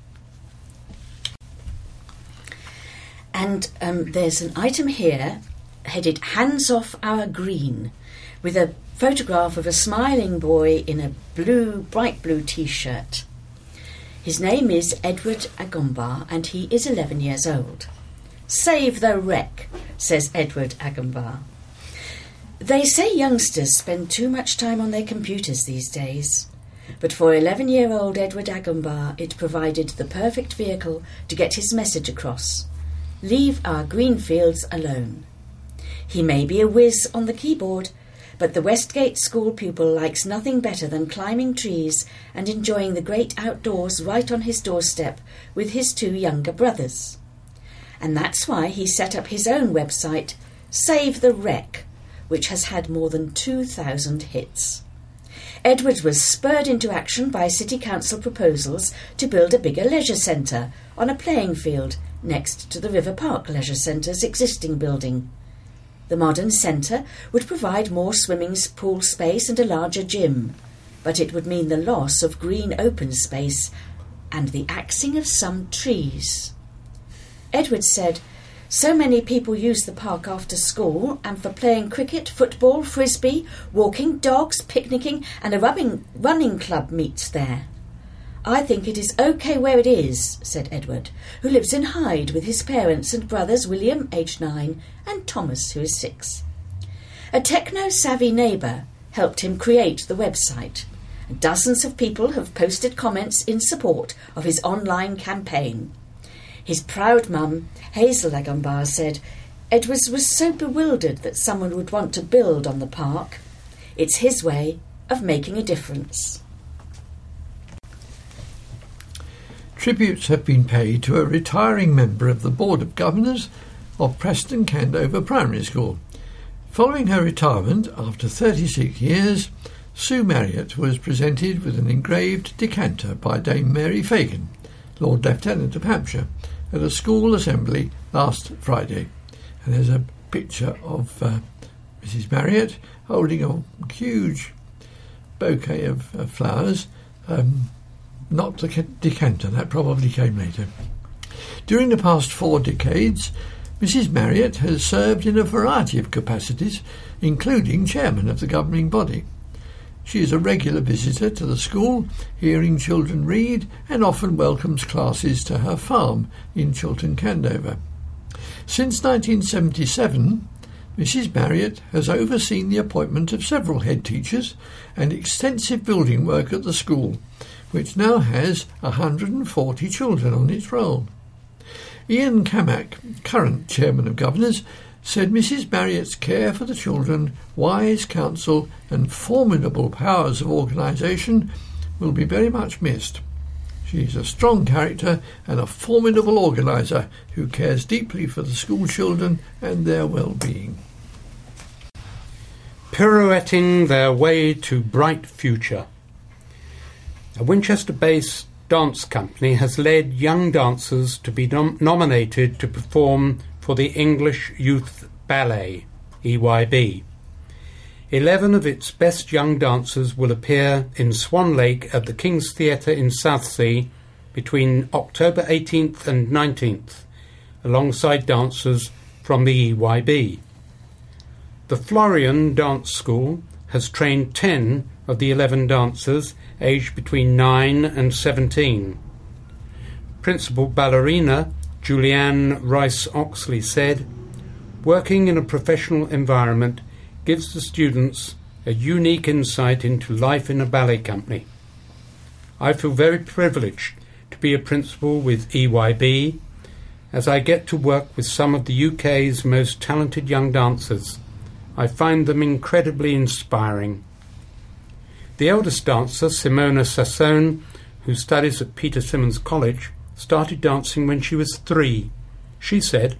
And um, there's an item here headed Hands Off Our Green, with a photograph of a smiling boy in a blue, bright blue T-shirt. His name is Edward Agombar and he is eleven years old. Save the wreck, says Edward Agombar. They say youngsters spend too much time on their computers these days, but for eleven-year-old Edward Agombar it provided the perfect vehicle to get his message across. Leave our green fields alone. He may be a whiz on the keyboard, but the Westgate school pupil likes nothing better than climbing trees and enjoying the great outdoors right on his doorstep with his two younger brothers. And that's why he set up his own website, Save the Wreck, which has had more than two thousand hits. Edward was spurred into action by City Council proposals to build a bigger leisure centre on a playing field next to the River Park Leisure Centre's existing building. The modern centre would provide more swimming pool space and a larger gym, but it would mean the loss of green open space and the axing of some trees. Edward said, so many people use the park after school and for playing cricket, football, frisbee, walking, dogs, picnicking, and a rubbing, running club meets there. I think it is okay where it is, said Edward, who lives in Hyde with his parents and brothers William, aged nine, and Thomas, who is six. A techno-savvy neighbour, helped him create the website. Dozens of people have posted comments in support of his online campaign. His proud mum, Hazel Lagambar, said, "Edwards was so bewildered that someone would want to build on the park. It's his way of making a difference." Tributes have been paid to a retiring member of the Board of Governors of Preston Candover Primary School. Following her retirement after thirty-six years, Sue Marriott was presented with an engraved decanter by Dame Mary Fagan, Lord Lieutenant of Hampshire, at a school assembly last Friday. And there's a picture of uh, Missus Marriott holding a huge bouquet of, of flowers. Um, not the decanter, that probably came later. During the past four decades, Missus Marriott has served in a variety of capacities, including chairman of the governing body. She is a regular visitor to the school, hearing children read, and often welcomes classes to her farm in Chiltern Candover. Since nineteen seventy-seven, Missus Marriott has overseen the appointment of several head teachers and extensive building work at the school, which now has one hundred forty children on its roll. Ian Camack, current Chairman of Governors, said Missus Marriott's care for the children, wise counsel and formidable powers of organisation will be very much missed. She is a strong character and a formidable organiser who cares deeply for the school children and their well-being. Pirouetting their way to bright future. A Winchester-based dance company has led young dancers to be nom- nominated to perform for the English Youth Ballet, E Y B. Eleven of its best young dancers will appear in Swan Lake at the King's Theatre in Southsea between October eighteenth and nineteenth, alongside dancers from the E Y B. The Florian Dance School has trained ten of the eleven dancers aged between nine and seventeen. Principal ballerina Julianne Rice-Oxley said, "Working in a professional environment gives the students a unique insight into life in a ballet company. I feel very privileged to be a principal with E Y B, as I get to work with some of the U K's most talented young dancers. I find them incredibly inspiring." The eldest dancer, Simona Sassone, who studies at Peter Symonds College, started dancing when she was three. She said,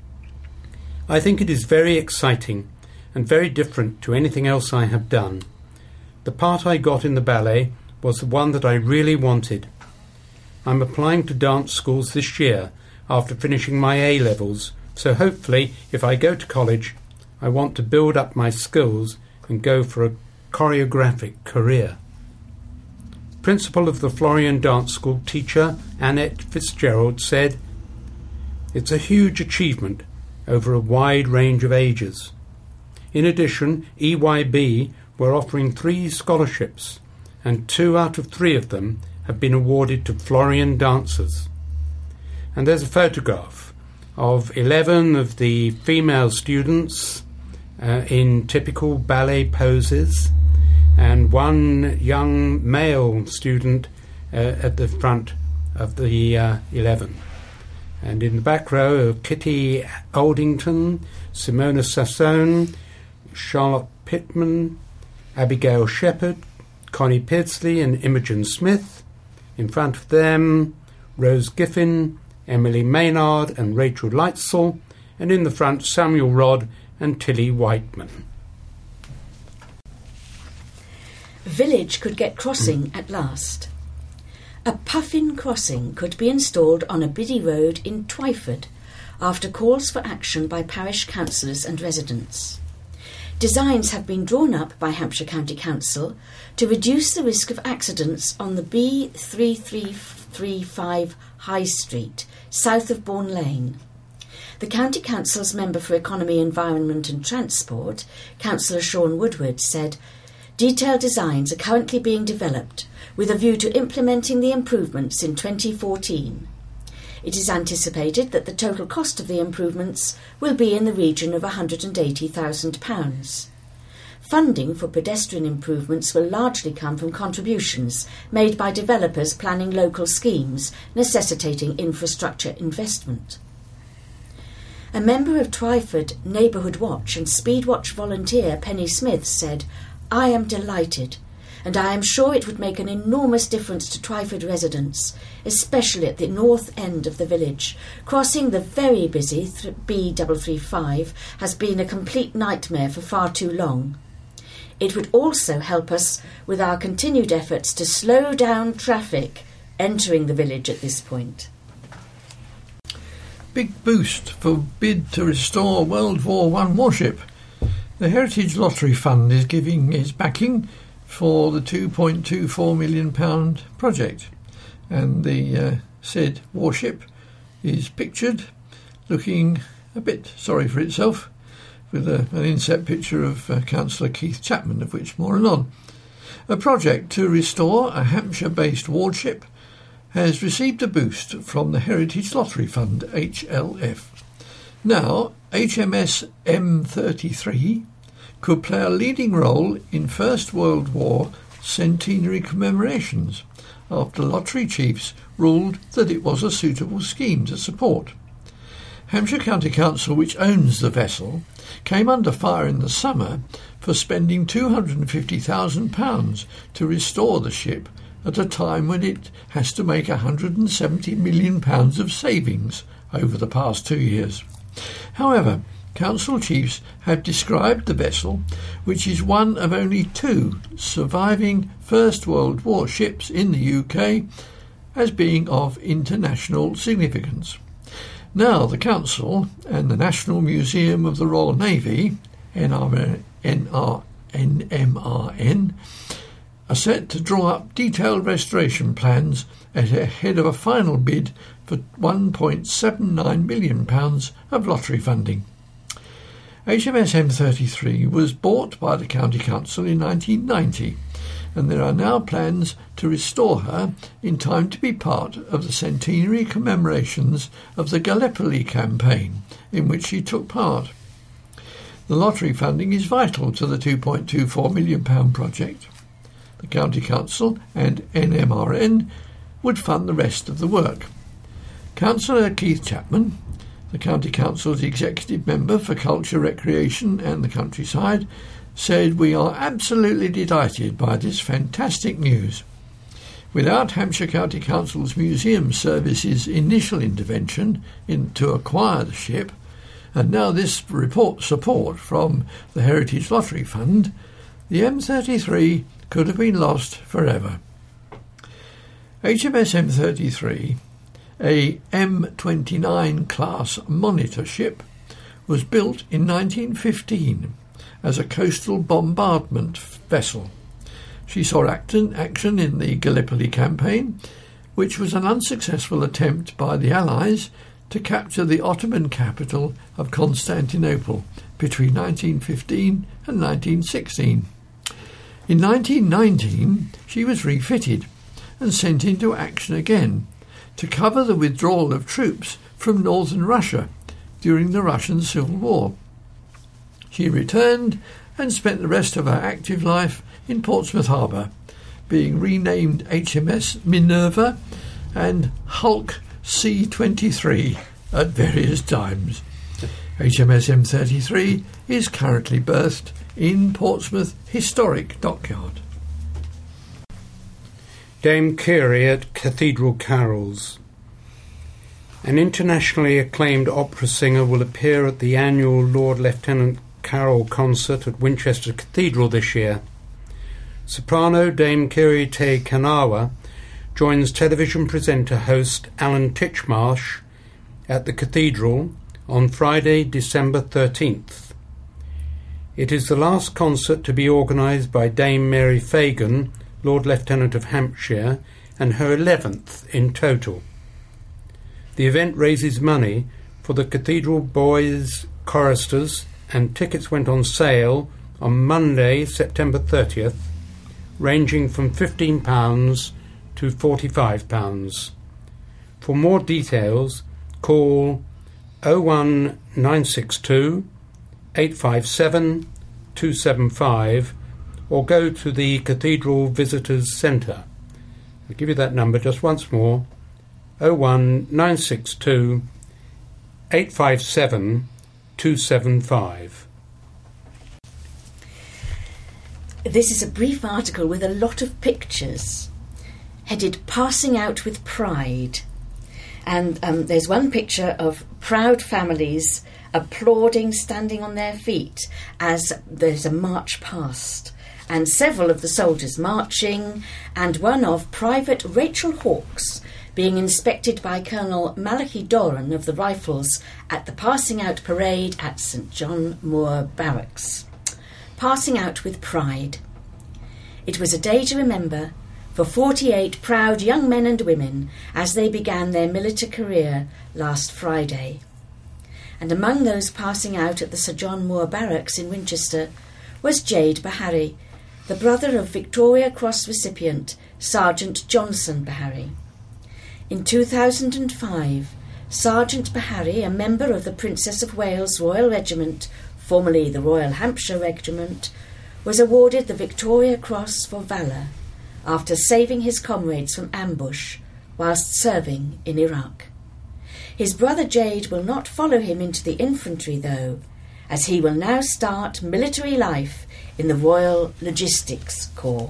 "I think it is very exciting and very different to anything else I have done. The part I got in the ballet was the one that I really wanted. I'm applying to dance schools this year after finishing my A-levels, so hopefully if I go to college, I want to build up my skills and go for a choreographic career." Principal of the Florian Dance School, teacher Annette Fitzgerald, said, "It's a huge achievement over a wide range of ages. In addition, E Y B were offering three scholarships, and two out of three of them have been awarded to Florian dancers." And there's a photograph of eleven of the female students uh, in typical ballet poses, and one young male student uh, at the front of the uh, eleven. And in the back row are Kitty Oldington, Simona Sassone, Charlotte Pittman, Abigail Shepherd, Connie Pidsley and Imogen Smith. In front of them, Rose Giffin, Emily Maynard and Rachel Lightsall, and in the front, Samuel Rodd and Tilly Whiteman. Village could get crossing at last. A puffin crossing could be installed on a Biddy road in Twyford after calls for action by parish councillors and residents. Designs have been drawn up by Hampshire County Council to reduce the risk of accidents on the B three three three five High Street, south of Bourne Lane. The County Council's Member for Economy, Environment and Transport, Councillor Sean Woodward, said, "Detailed designs are currently being developed with a view to implementing the improvements in twenty fourteen. It is anticipated that the total cost of the improvements will be in the region of one hundred eighty thousand pounds. Funding for pedestrian improvements will largely come from contributions made by developers planning local schemes necessitating infrastructure investment. A member of Twyford Neighbourhood Watch and Speedwatch volunteer Penny Smith said, "I am delighted, and I am sure it would make an enormous difference to Twyford residents, especially at the north end of the village. Crossing the very busy B three three five has been a complete nightmare for far too long. It would also help us with our continued efforts to slow down traffic entering the village at this point." Big boost for bid to restore World War One warship. The Heritage Lottery Fund is giving its backing for the two point two four million pounds project, and the uh, said warship is pictured looking a bit sorry for itself, with a, an inset picture of uh, Councillor Keith Chapman, of which more anon. A project to restore a Hampshire-based warship has received a boost from the Heritage Lottery Fund, H L F. Now, H M S M thirty-three could play a leading role in First World War centenary commemorations after lottery chiefs ruled that it was a suitable scheme to support. Hampshire County Council, which owns the vessel, came under fire in the summer for spending two hundred fifty thousand pounds to restore the ship at a time when it has to make one hundred seventy million pounds of savings over the past two years. However, Council chiefs have described the vessel, which is one of only two surviving First World War ships in the U K, as being of international significance. Now the Council and the National Museum of the Royal Navy, N R N M R N, are set to draw up detailed restoration plans ahead of a final bid for one point seven nine million pounds of lottery funding. H M S M thirty-three was bought by the County Council in nineteen ninety, and there are now plans to restore her in time to be part of the centenary commemorations of the Gallipoli campaign in which she took part. The lottery funding is vital to the two point two four million pounds project. The County Council and N M R N would fund the rest of the work. Councillor Keith Chapman, the County Council's executive member for Culture, Recreation and the Countryside, said, "We are absolutely delighted by this fantastic news. Without Hampshire County Council's Museum Services initial intervention in, to acquire the ship, and now this report support from the Heritage Lottery Fund, the M thirty-three could have been lost forever." H M S M thirty-three, a M twenty-nine class monitor ship, was built in nineteen fifteen as a coastal bombardment vessel. She saw action in the Gallipoli campaign, which was an unsuccessful attempt by the Allies to capture the Ottoman capital of Constantinople between nineteen fifteen and nineteen sixteen. In nineteen nineteen, she was refitted and sent into action again to cover the withdrawal of troops from northern Russia during the Russian Civil War. She returned and spent the rest of her active life in Portsmouth Harbour, being renamed H M S Minerva and Hulk C twenty-three at various times. H M S M thirty-three is currently berthed in Portsmouth Historic Dockyard. Dame Keary at Cathedral Carols. An internationally acclaimed opera singer will appear at the annual Lord Lieutenant Carol concert at Winchester Cathedral this year. Soprano Dame Keary Te Kanawa joins television presenter host Alan Titchmarsh at the Cathedral on Friday, December thirteenth. It is the last concert to be organised by Dame Mary Fagan, Lord Lieutenant of Hampshire, and her eleventh in total. The event raises money for the Cathedral Boys Choristers, and tickets went on sale on Monday, September thirtieth, ranging from fifteen pounds to forty-five pounds. For more details, call oh one nine six two, eight five seven, two seven five or go to the Cathedral Visitors Centre. I'll give you that number just once more, oh one nine six two eight five seven two seven five. This is a brief article with a lot of pictures, headed Passing Out with Pride. And um, there's one picture of proud families applauding, standing on their feet as there's a march past. And several of the soldiers marching, and one of Private Rachel Hawkes being inspected by Colonel Malachi Doran of the Rifles at the Passing Out Parade at St John Moore Barracks. Passing out with pride. It was a day to remember for forty-eight proud young men and women as they began their military career last Friday. And among those passing out at the Sir John Moore Barracks in Winchester was Jade Bahari, the brother of Victoria Cross recipient Sergeant Johnson Bahari. In two thousand five, Sergeant Bahari, a member of the Princess of Wales Royal Regiment, formerly the Royal Hampshire Regiment, was awarded the Victoria Cross for valour after saving his comrades from ambush whilst serving in Iraq. His brother Jade will not follow him into the infantry, though, as he will now start military life in the Royal Logistics Corps.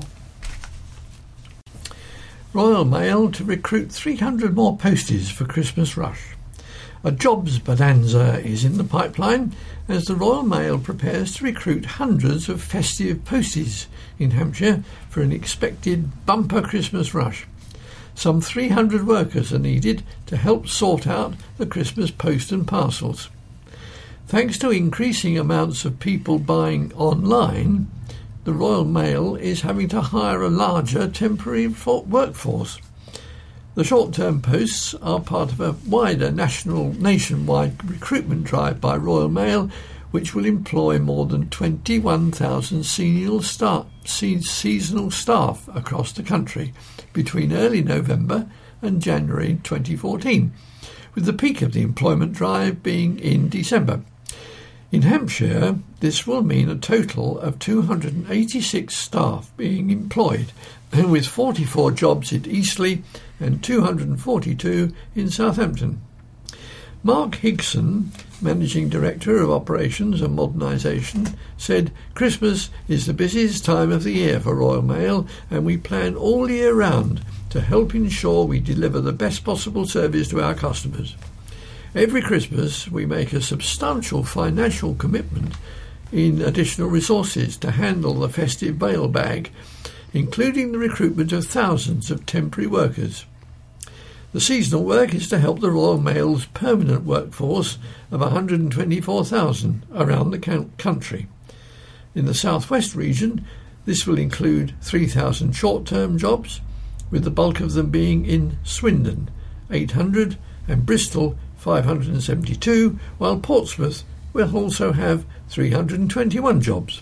Royal Mail to recruit three hundred more posties for Christmas rush. A jobs bonanza is in the pipeline as the Royal Mail prepares to recruit hundreds of festive posties in Hampshire for an expected bumper Christmas rush. Some three hundred workers are needed to help sort out the Christmas post and parcels. Thanks to increasing amounts of people buying online, the Royal Mail is having to hire a larger temporary workforce. The short-term posts are part of a wider national, nationwide recruitment drive by Royal Mail, which will employ more than twenty-one thousand seasonal staff, seasonal staff across the country between early November and January twenty fourteen, with the peak of the employment drive being in December. In Hampshire, this will mean a total of two hundred eighty-six staff being employed, with forty-four jobs in Eastleigh and two hundred forty-two in Southampton. Mark Higson, Managing Director of Operations and Modernisation, said, "Christmas is the busiest time of the year for Royal Mail, and we plan all year round to help ensure we deliver the best possible service to our customers. Every Christmas we make a substantial financial commitment in additional resources to handle the festive mail bag, including the recruitment of thousands of temporary workers. The seasonal work is to help the Royal Mail's permanent workforce of one hundred twenty-four thousand around the country. In the South West region, this will include three thousand short-term jobs, with the bulk of them being in Swindon, eight hundred, and Bristol, five hundred seventy-two, while Portsmouth will also have three hundred twenty-one jobs."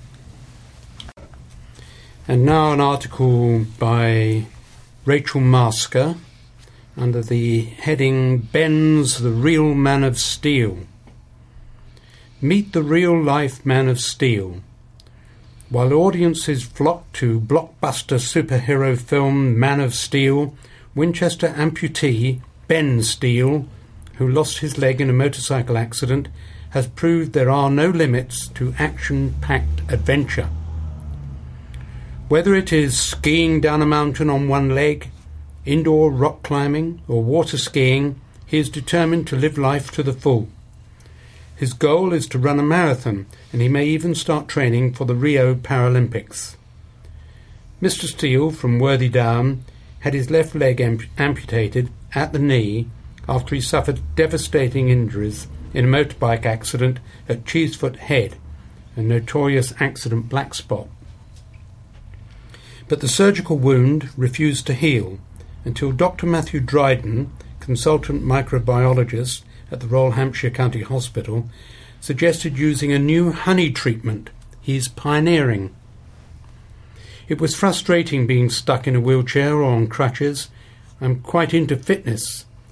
And now an article by Rachel Masker under the heading "Ben's the Real Man of Steel." Meet the real-life Man of Steel. While audiences flock to blockbuster superhero film Man of Steel, Winchester amputee Ben Steele, who lost his leg in a motorcycle accident, has proved there are no limits to action-packed adventure. Whether it is skiing down a mountain on one leg, indoor rock climbing, or water skiing, he is determined to live life to the full. His goal is to run a marathon, and he may even start training for the Rio Paralympics. Mister Steele from Worthy Down had his left leg amp- amputated at the knee after he suffered devastating injuries in a motorbike accident at Cheesefoot Head, a notorious accident black spot. But the surgical wound refused to heal until Doctor Matthew Dryden, consultant microbiologist at the Royal Hampshire County Hospital, suggested using a new honey treatment he's pioneering. It was frustrating being stuck in a wheelchair or on crutches. I'm quite into fitness,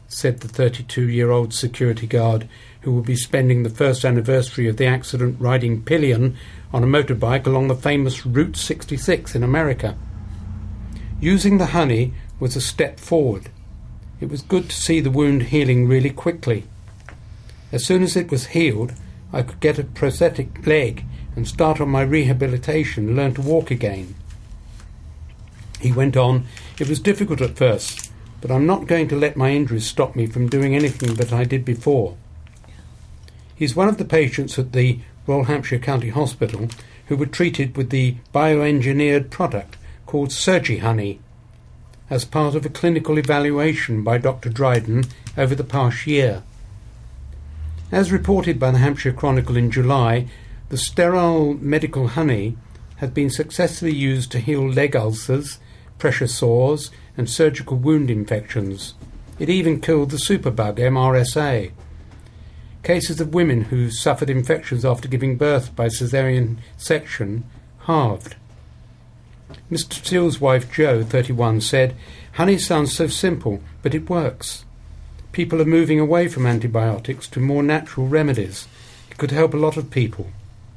said the thirty-two-year-old security guard who will be spending the first anniversary of the accident riding pillion on a motorbike along the famous Route sixty-six in America. Using the honey was a step forward. It was good to see the wound healing really quickly. As soon as it was healed, I could get a prosthetic leg and start on my rehabilitation and learn to walk again. He went on, "It was difficult at first, but I'm not going to let my injuries stop me from doing anything that I did before." He's one of the patients at the Royal Hampshire County Hospital who were treated with the bioengineered product called Surgery Honey as part of a clinical evaluation by Doctor Dryden over the past year. As reported by the Hampshire Chronicle in July, the sterile medical honey has been successfully used to heal leg ulcers, pressure sores and surgical wound infections. It even killed the superbug M R S A. Cases of women who suffered infections after giving birth by caesarean section halved. Mister Steele's wife Jo, thirty-one, said, "Honey sounds so simple, but it works. People are moving away from antibiotics to more natural remedies. It could help a lot of people."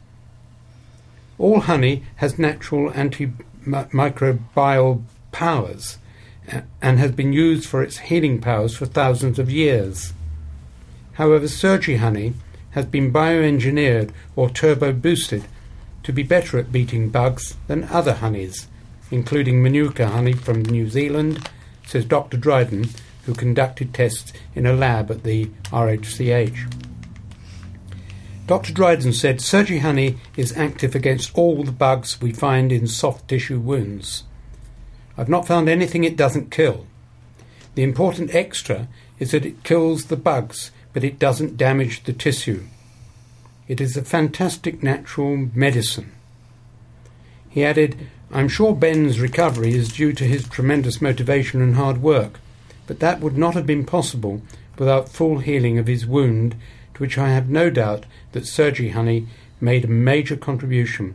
All honey has natural antimicrobial powers and has been used for its healing powers for thousands of years. However, surgery honey has been bioengineered or turbo-boosted to be better at beating bugs than other honeys, including Manuka honey from New Zealand, says Doctor Dryden, who conducted tests in a lab at the R H C H. Doctor Dryden said, "Surgery honey is active against all the bugs we find in soft tissue wounds. I've not found anything it doesn't kill. The important extra is that it kills the bugs, but it doesn't damage the tissue. It is a fantastic natural medicine." He added, "I'm sure Ben's recovery is due to his tremendous motivation and hard work, but that would not have been possible without full healing of his wound, to which I have no doubt that surgery honey made a major contribution."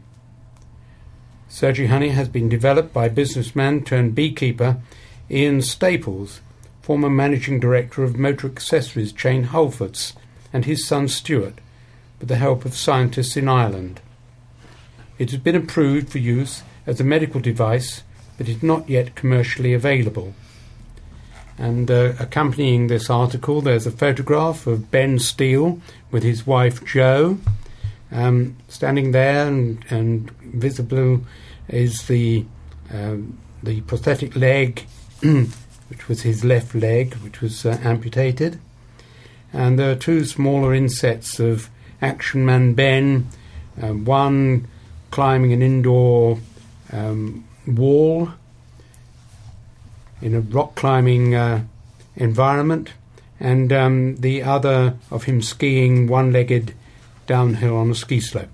Surgery honey has been developed by businessman turned beekeeper Ian Staples, former managing director of motor accessories chain Halfords, and his son Stuart, with the help of scientists in Ireland. It has been approved for use as a medical device, but is not yet commercially available. And uh, accompanying this article, there's a photograph of Ben Steele with his wife Jo, um, standing there, and, and visible is the um, the prosthetic leg, which was his left leg, which was uh, amputated. And there are two smaller insets of Action Man Ben, uh, one climbing an indoor um, wall in a rock climbing uh, environment, and um, the other of him skiing one-legged downhill on a ski slope.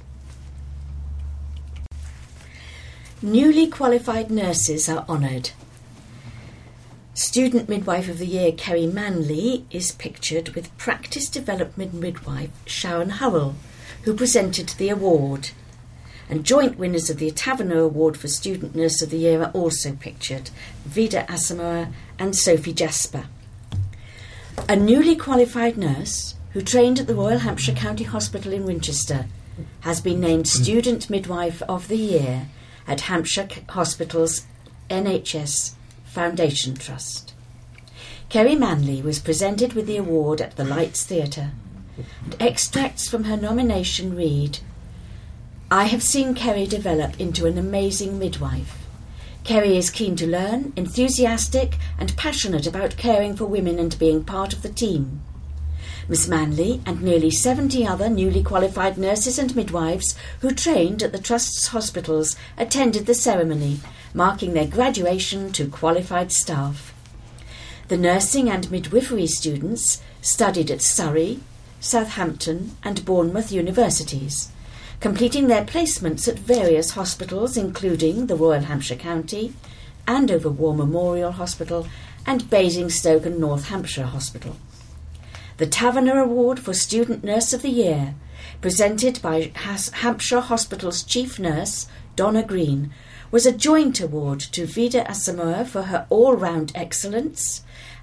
Newly qualified nurses are honoured. Student Midwife of the Year Kerry Manley is pictured with Practice Development Midwife Sharon Hurrell, who presented the award. And joint winners of the Taverner Award for Student Nurse of the Year are also pictured, Vida Asamoah and Sophie Jasper. A newly qualified nurse who trained at the Royal Hampshire County Hospital in Winchester has been named Student Midwife of the Year at Hampshire Hospital's N H S Foundation Trust. Kerry Manley was presented with the award at the Lights Theatre, and extracts from her nomination read, "I have seen Kerry develop into an amazing midwife. Kerry is keen to learn, enthusiastic and passionate about caring for women and being part of the team. Miss Manley and nearly seventy other newly qualified nurses and midwives who trained at the Trust's hospitals attended the ceremony, marking their graduation to qualified staff. The nursing and midwifery students studied at Surrey, Southampton and Bournemouth universities, completing their placements at various hospitals including the Royal Hampshire County, Andover War Memorial Hospital and Basingstoke and North Hampshire Hospital. The Taverner Award for Student Nurse of the Year, presented by Hampshire Hospital's Chief Nurse, Donna Green, was a joint award to Vida Asamoah for her all-round excellence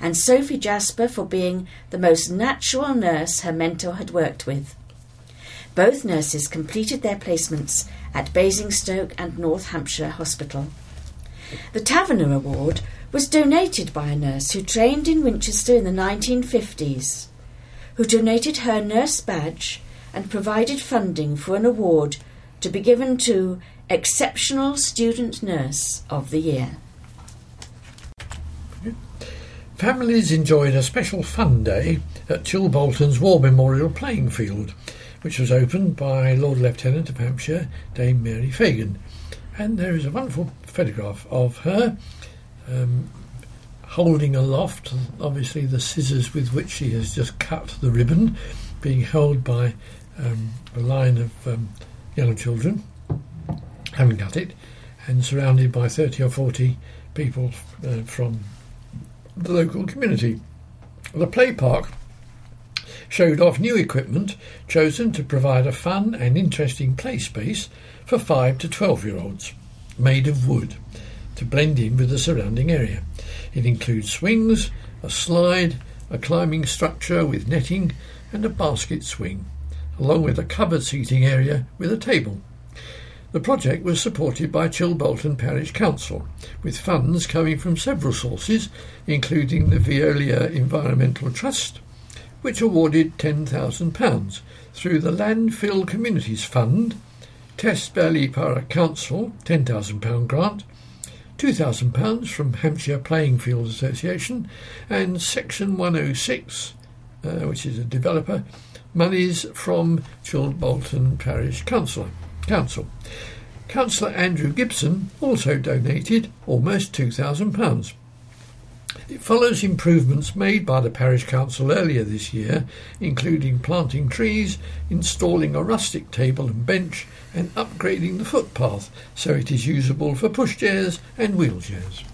and Sophie Jasper for being the most natural nurse her mentor had worked with. Both nurses completed their placements at Basingstoke and North Hampshire Hospital. The Taverner Award was donated by a nurse who trained in Winchester in the nineteen fifties, who donated her nurse badge and provided funding for an award to be given to Exceptional Student Nurse of the Year. Families enjoyed a special fun day at Chilbolton's War Memorial playing field, which was opened by Lord Lieutenant of Hampshire, Dame Mary Fagan. And there is a wonderful photograph of her um, holding aloft, obviously, the scissors with which she has just cut the ribbon, being held by um, a line of um, young children, having cut it, and surrounded by thirty or forty people uh, from the local community. The play park showed off new equipment chosen to provide a fun and interesting play space for five to twelve year olds, made of wood, to blend in with the surrounding area. It includes swings, a slide, a climbing structure with netting and a basket swing, along with a covered seating area with a table. The project was supported by Chilbolton Parish Council, with funds coming from several sources, including the Veolia Environmental Trust, which awarded ten thousand pounds through the Landfill Communities Fund, Test Valley Borough Council ten thousand pounds grant, two thousand pounds from Hampshire Playing Field Association, and Section one oh six, uh, which is a developer, monies from Chilbolton Parish Council. Council. Councillor Andrew Gibson also donated almost two thousand pounds. It follows improvements made by the Parish Council earlier this year, including planting trees, installing a rustic table and bench, and upgrading the footpath so it is usable for pushchairs and wheelchairs.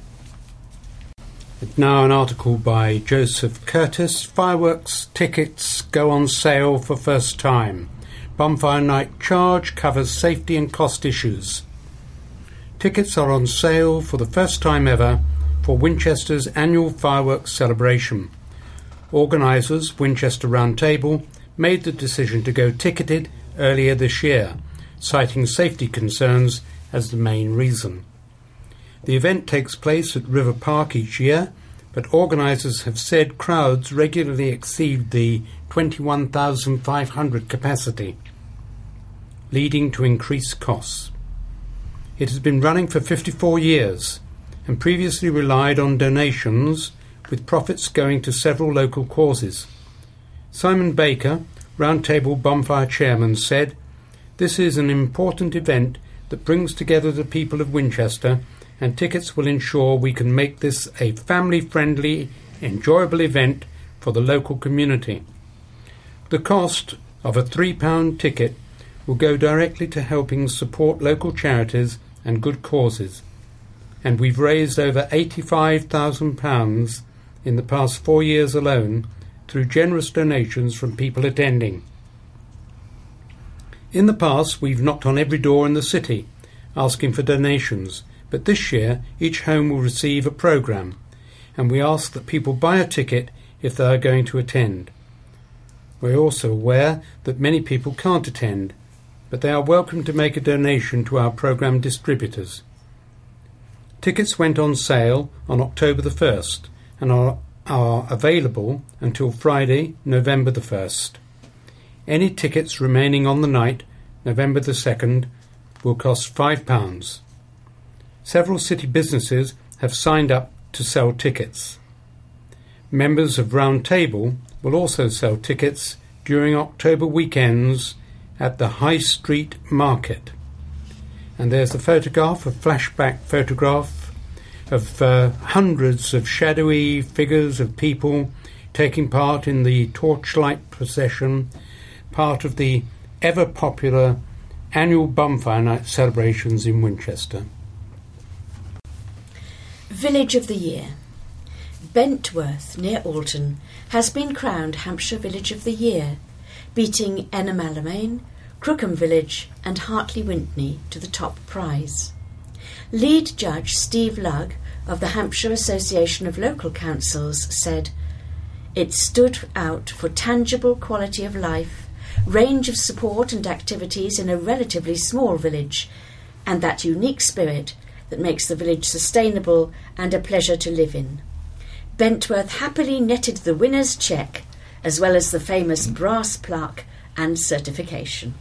Now an article by Joseph Curtis. Fireworks tickets go on sale for first time. Bonfire Night charge covers safety and cost issues. Tickets are on sale for the first time ever for Winchester's annual fireworks celebration. Organisers, Winchester Round Table, made the decision to go ticketed earlier this year, citing safety concerns as the main reason. The event takes place at River Park each year, but organisers have said crowds regularly exceed the twenty-one thousand five hundred capacity, leading to increased costs. It has been running for fifty-four years and previously relied on donations, with profits going to several local causes. Simon Baker, Round Table Bonfire Chairman, said, "This is an important event that brings together the people of Winchester, and tickets will ensure we can make this a family-friendly, enjoyable event for the local community. The cost of a three pound ticket will go directly to helping support local charities and good causes, and we've raised over eighty-five thousand pounds in the past four years alone through generous donations from people attending. In the past, we've knocked on every door in the city asking for donations, but this year each home will receive a programme, and we ask that people buy a ticket if they are going to attend. We're also aware that many people can't attend, but they are welcome to make a donation to our programme distributors. Tickets went on sale on October the first and are, are available until Friday, November the first. Any tickets remaining on the night, November the second, will cost five pounds. Several city businesses have signed up to sell tickets. Members of Round Table will also sell tickets during October weekends at the High Street Market. And there's a photograph, a flashback photograph of uh, hundreds of shadowy figures of people taking part in the torchlight procession, part of the ever-popular annual Bonfire Night celebrations in Winchester. Village of the Year. Bentworth, near Alton, has been crowned Hampshire Village of the Year, beating Enham Alamain, Crookham Village and Hartley Wintney to the top prize. Lead judge Steve Lugg of the Hampshire Association of Local Councils said, "It stood out for tangible quality of life, range of support and activities in a relatively small village, and that unique spirit that makes the village sustainable and a pleasure to live in. Bentworth happily netted the winner's cheque, as well as the famous brass plaque and certification."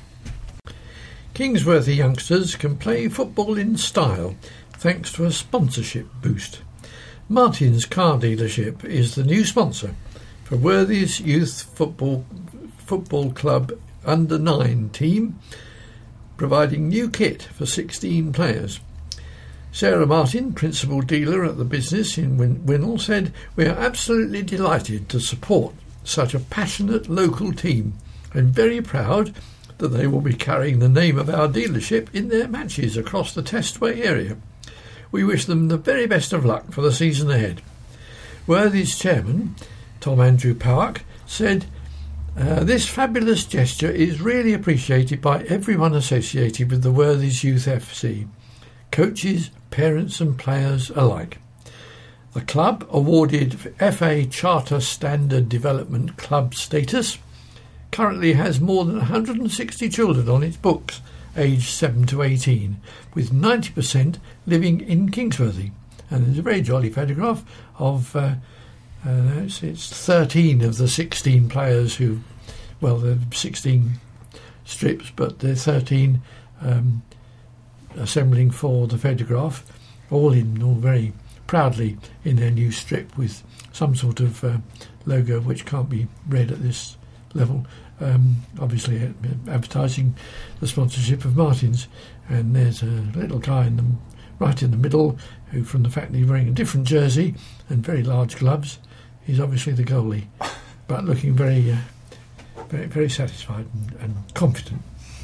Kingsworthy youngsters can play football in style thanks to a sponsorship boost. Martin's Car Dealership is the new sponsor for Worthy's Youth Football Football Club under nine team, providing new kit for sixteen players. Sarah Martin, principal dealer at the business in Win- Winnell, said, "We are absolutely delighted to support such a passionate local team and very proud that they will be carrying the name of our dealership in their matches across the Testway area. We wish them the very best of luck for the season ahead." Worthy's chairman, Tom Andrew Powack, said, uh, "This fabulous gesture is really appreciated by everyone associated with the Worthy's Youth F C, coaches, parents and players alike. The club, awarded F A Charter Standard Development Club status, currently has more than one hundred sixty children on its books, aged seven to eighteen, with ninety percent living in Kingsworthy." And there's a very jolly photograph of uh, uh, it's, it's thirteen of the sixteen players who, well, there are sixteen strips, but there are thirteen um, assembling for the photograph, all in, all very proudly in their new strip with some sort of uh, logo which can't be read at this level. Um, obviously uh, advertising the sponsorship of Martin's, and there's a little guy in the, right in the middle who, from the fact that he's wearing a different jersey and very large gloves, he's obviously the goalie, but looking very uh, very, very satisfied and, and confident.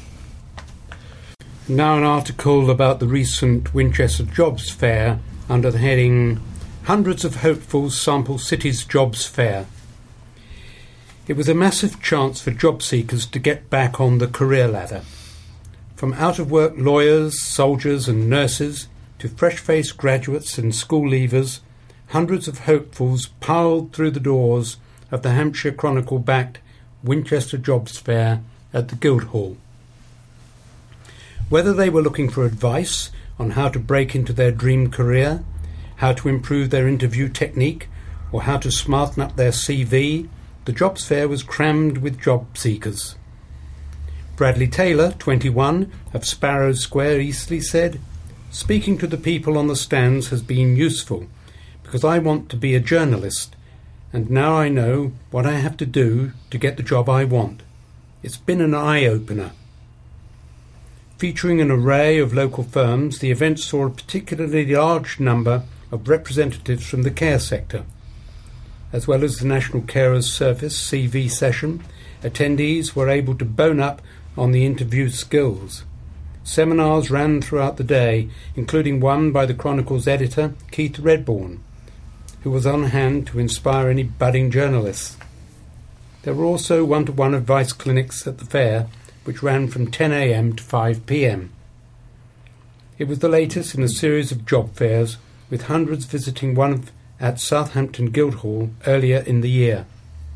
Now an article about the recent Winchester Jobs Fair under the heading "Hundreds of Hopefuls Sample City's Jobs Fair." It was a massive chance for job seekers to get back on the career ladder. From out-of-work lawyers, soldiers and nurses to fresh-faced graduates and school leavers, hundreds of hopefuls piled through the doors of the Hampshire Chronicle-backed Winchester Jobs Fair at the Guildhall. Whether they were looking for advice on how to break into their dream career, how to improve their interview technique, or how to smarten up their C V, the jobs fair was crammed with job seekers. Bradley Taylor, twenty-one, of Sparrow Square, Eastleigh, said, "Speaking to the people on the stands has been useful because I want to be a journalist, and now I know what I have to do to get the job I want. It's been an eye-opener." Featuring an array of local firms, the event saw a particularly large number of representatives from the care sector. As well as the National Carers Service C V session, attendees were able to bone up on the interview skills. Seminars ran throughout the day, including one by the Chronicle's editor, Keith Redbourne, who was on hand to inspire any budding journalists. There were also one-to-one advice clinics at the fair, which ran from ten a m to five p m. It was the latest in a series of job fairs, with hundreds visiting one of, at Southampton Guildhall earlier in the year.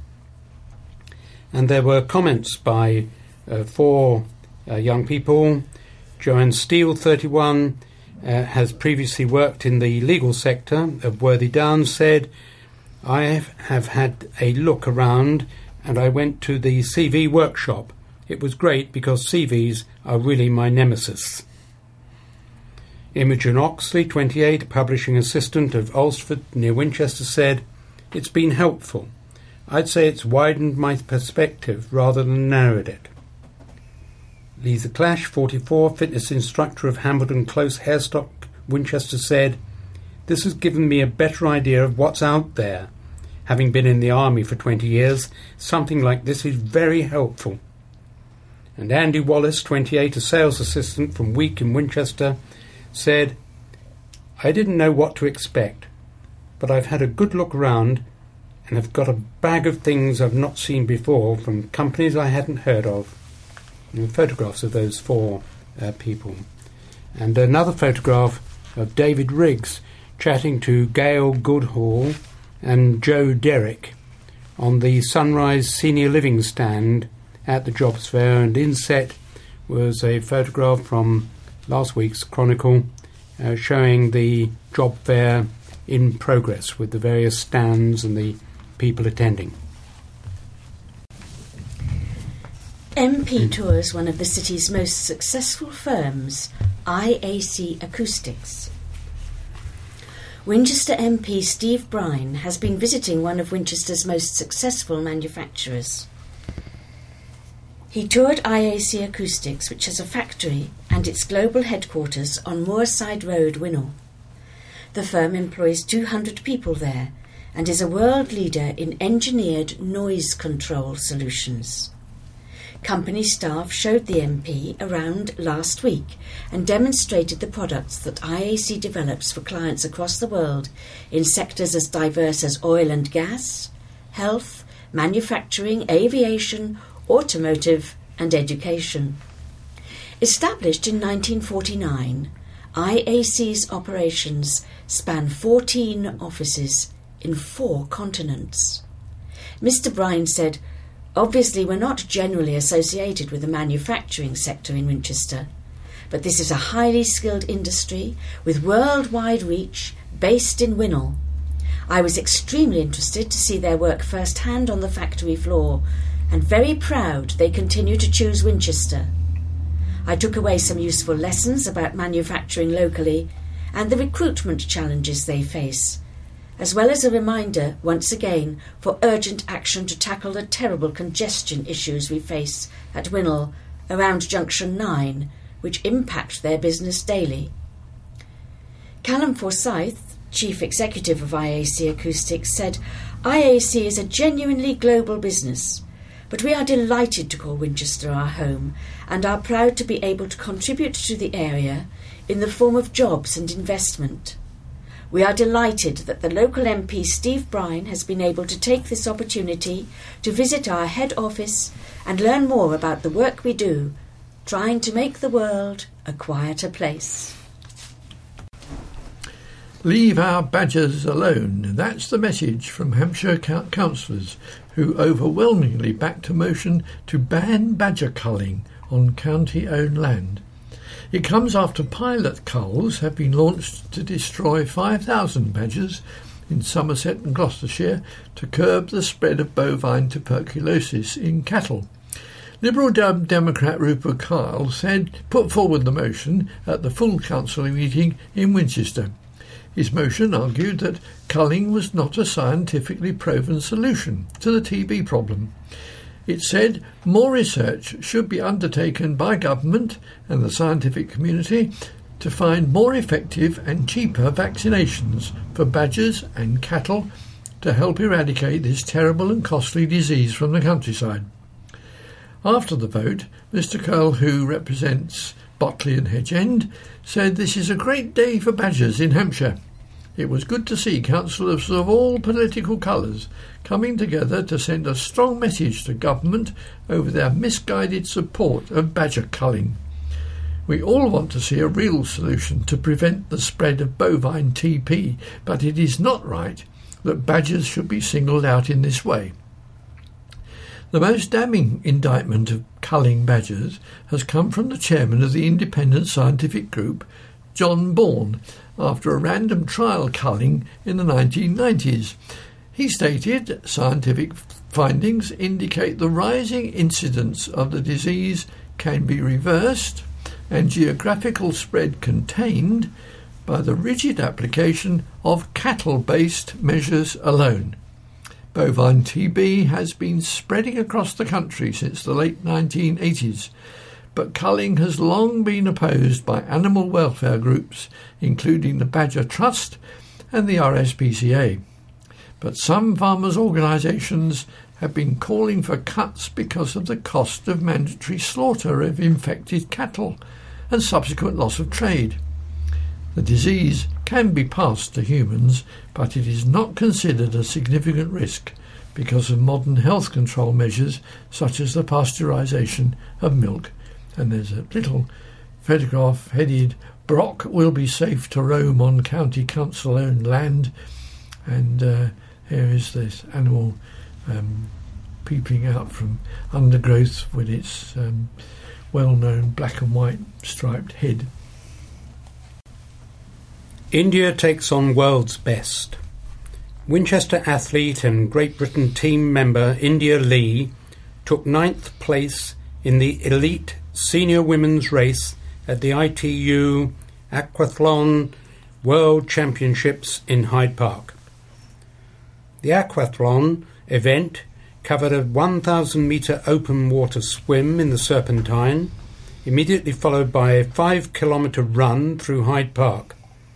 And there were comments by uh, four uh, young people. Joanne Steele, thirty-one, uh, has previously worked in the legal sector of Worthy Downs, said, "I have, have had a look around and I went to the C V workshop. It was great because C Vs are really my nemesis." Imogen Oxley, twenty-eight, publishing assistant of Alresford near Winchester, said, "It's been helpful. I'd say it's widened my perspective rather than narrowed it." Lisa Clash, forty-four, fitness instructor of Hambledon Close Hairstock, Winchester, said, "This has given me a better idea of what's out there. Having been in the army for twenty years, something like this is very helpful." And Andy Wallace, twenty-eight, a sales assistant from Week in Winchester, said, "I didn't know what to expect, but I've had a good look round and have got a bag of things I've not seen before from companies I hadn't heard of." And photographs of those four uh, people. And another photograph of David Riggs chatting to Gail Goodhall and Joe Derrick on the Sunrise Senior Living stand at the Jobs Fair. And inset was a photograph from last week's Chronicle uh, showing the job fair in progress with the various stands and the people attending. M P tours one of the city's most successful firms, I A C Acoustics. Winchester M P Steve Brine has been visiting one of Winchester's most successful manufacturers. He toured I A C Acoustics, which has a factory and its global headquarters on Moorside Road, Winnell. The firm employs two hundred people there and is a world leader in engineered noise control solutions. Company staff showed the M P around last week and demonstrated the products that I A C develops for clients across the world in sectors as diverse as oil and gas, health, manufacturing, aviation, automotive and education. Established in nineteen forty-nine, I A C's operations span fourteen offices in four continents. Mister Brine said, "Obviously, we're not generally associated with the manufacturing sector in Winchester, but this is a highly skilled industry with worldwide reach based in Winnell. I was extremely interested to see their work firsthand on the factory floor and very proud they continue to choose Winchester. I took away some useful lessons about manufacturing locally and the recruitment challenges they face, as well as a reminder, once again, for urgent action to tackle the terrible congestion issues we face at Winnell around Junction nine, which impact their business daily." Callum Forsyth, Chief Executive of I A C Acoustics, said, "I A C is a genuinely global business, but we are delighted to call Winchester our home and are proud to be able to contribute to the area in the form of jobs and investment. We are delighted that the local M P Steve Brine has been able to take this opportunity to visit our head office and learn more about the work we do, trying to make the world a quieter place." Leave our badgers alone. That's the message from Hampshire councillors who overwhelmingly backed a motion to ban badger culling on county-owned land. It comes after pilot culls have been launched to destroy five thousand badgers in Somerset and Gloucestershire to curb the spread of bovine tuberculosis in cattle. Liberal Democrat Rupert Kyle said put forward the motion at the full council meeting in Winchester. His motion argued that culling was not a scientifically proven solution to the T B problem. It said more research should be undertaken by government and the scientific community to find more effective and cheaper vaccinations for badgers and cattle to help eradicate this terrible and costly disease from the countryside. After the vote, Mister Curl, who represents Botley and Hedge End, said this is a great day for badgers in Hampshire. It was good to see councillors of all political colours coming together to send a strong message to government over their misguided support of badger culling. We all want to see a real solution to prevent the spread of bovine T P, but it is not right that badgers should be singled out in this way. The most damning indictment of culling badgers has come from the chairman of the independent scientific group, John Bourne, after a random trial culling in the nineteen nineties. He stated scientific findings indicate the rising incidence of the disease can be reversed and geographical spread contained by the rigid application of cattle-based measures alone. Bovine T B has been spreading across the country since the late nineteen eighties, but culling has long been opposed by animal welfare groups, including the Badger Trust and the R S P C A. But some farmers' organisations have been calling for cuts because of the cost of mandatory slaughter of infected cattle and subsequent loss of trade. The disease can be passed to humans, but it is not considered a significant risk because of modern health control measures such as the pasteurisation of milk. And there's a little photograph headed Brock will be safe to roam on county council-owned land, and uh, here is this animal um, peeping out from undergrowth with its um, well-known black and white striped head. India takes on world's best. Winchester athlete and Great Britain team member India Lee took ninth place in the elite senior women's race at the I T U Aquathlon World Championships in Hyde Park. The aquathlon event covered a one thousand metre open water swim in the Serpentine, immediately followed by a five kilometre run through Hyde Park.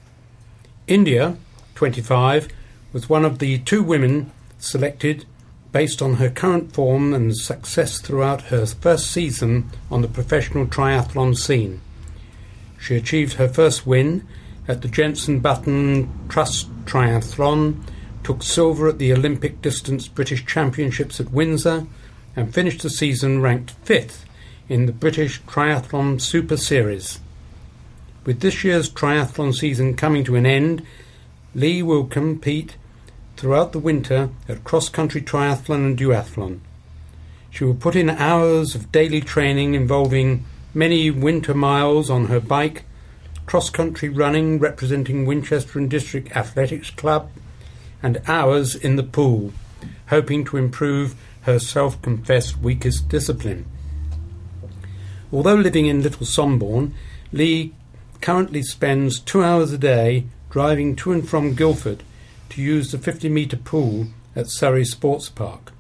India, twenty-five, was one of the two women selected based on her current form and success throughout her first season on the professional triathlon scene. She achieved her first win at the Jenson Button Trust Triathlon, took silver at the Olympic Distance British Championships at Windsor, and finished the season ranked fifth in the British Triathlon Super Series. With this year's triathlon season coming to an end, Lee will compete throughout the winter at cross-country triathlon and duathlon. She will put in hours of daily training involving many winter miles on her bike, cross-country running representing Winchester and District Athletics Club, and hours in the pool, hoping to improve her self-confessed weakest discipline. Although living in Little Sombourne, Lee currently spends two hours a day driving to and from Guildford to use the fifty metre pool at Surrey Sports Park.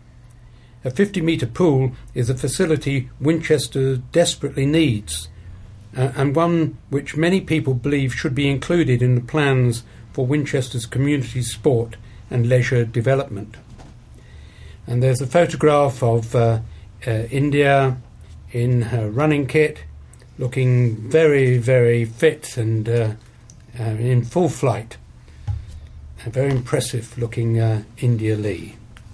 A fifty metre pool is a facility Winchester desperately needs, uh, and one which many people believe should be included in the plans for Winchester's community sport and leisure development. And there's a photograph of uh, uh, India in her running kit, looking very, very fit and uh, uh, in full flight. A very impressive looking uh, India Lee.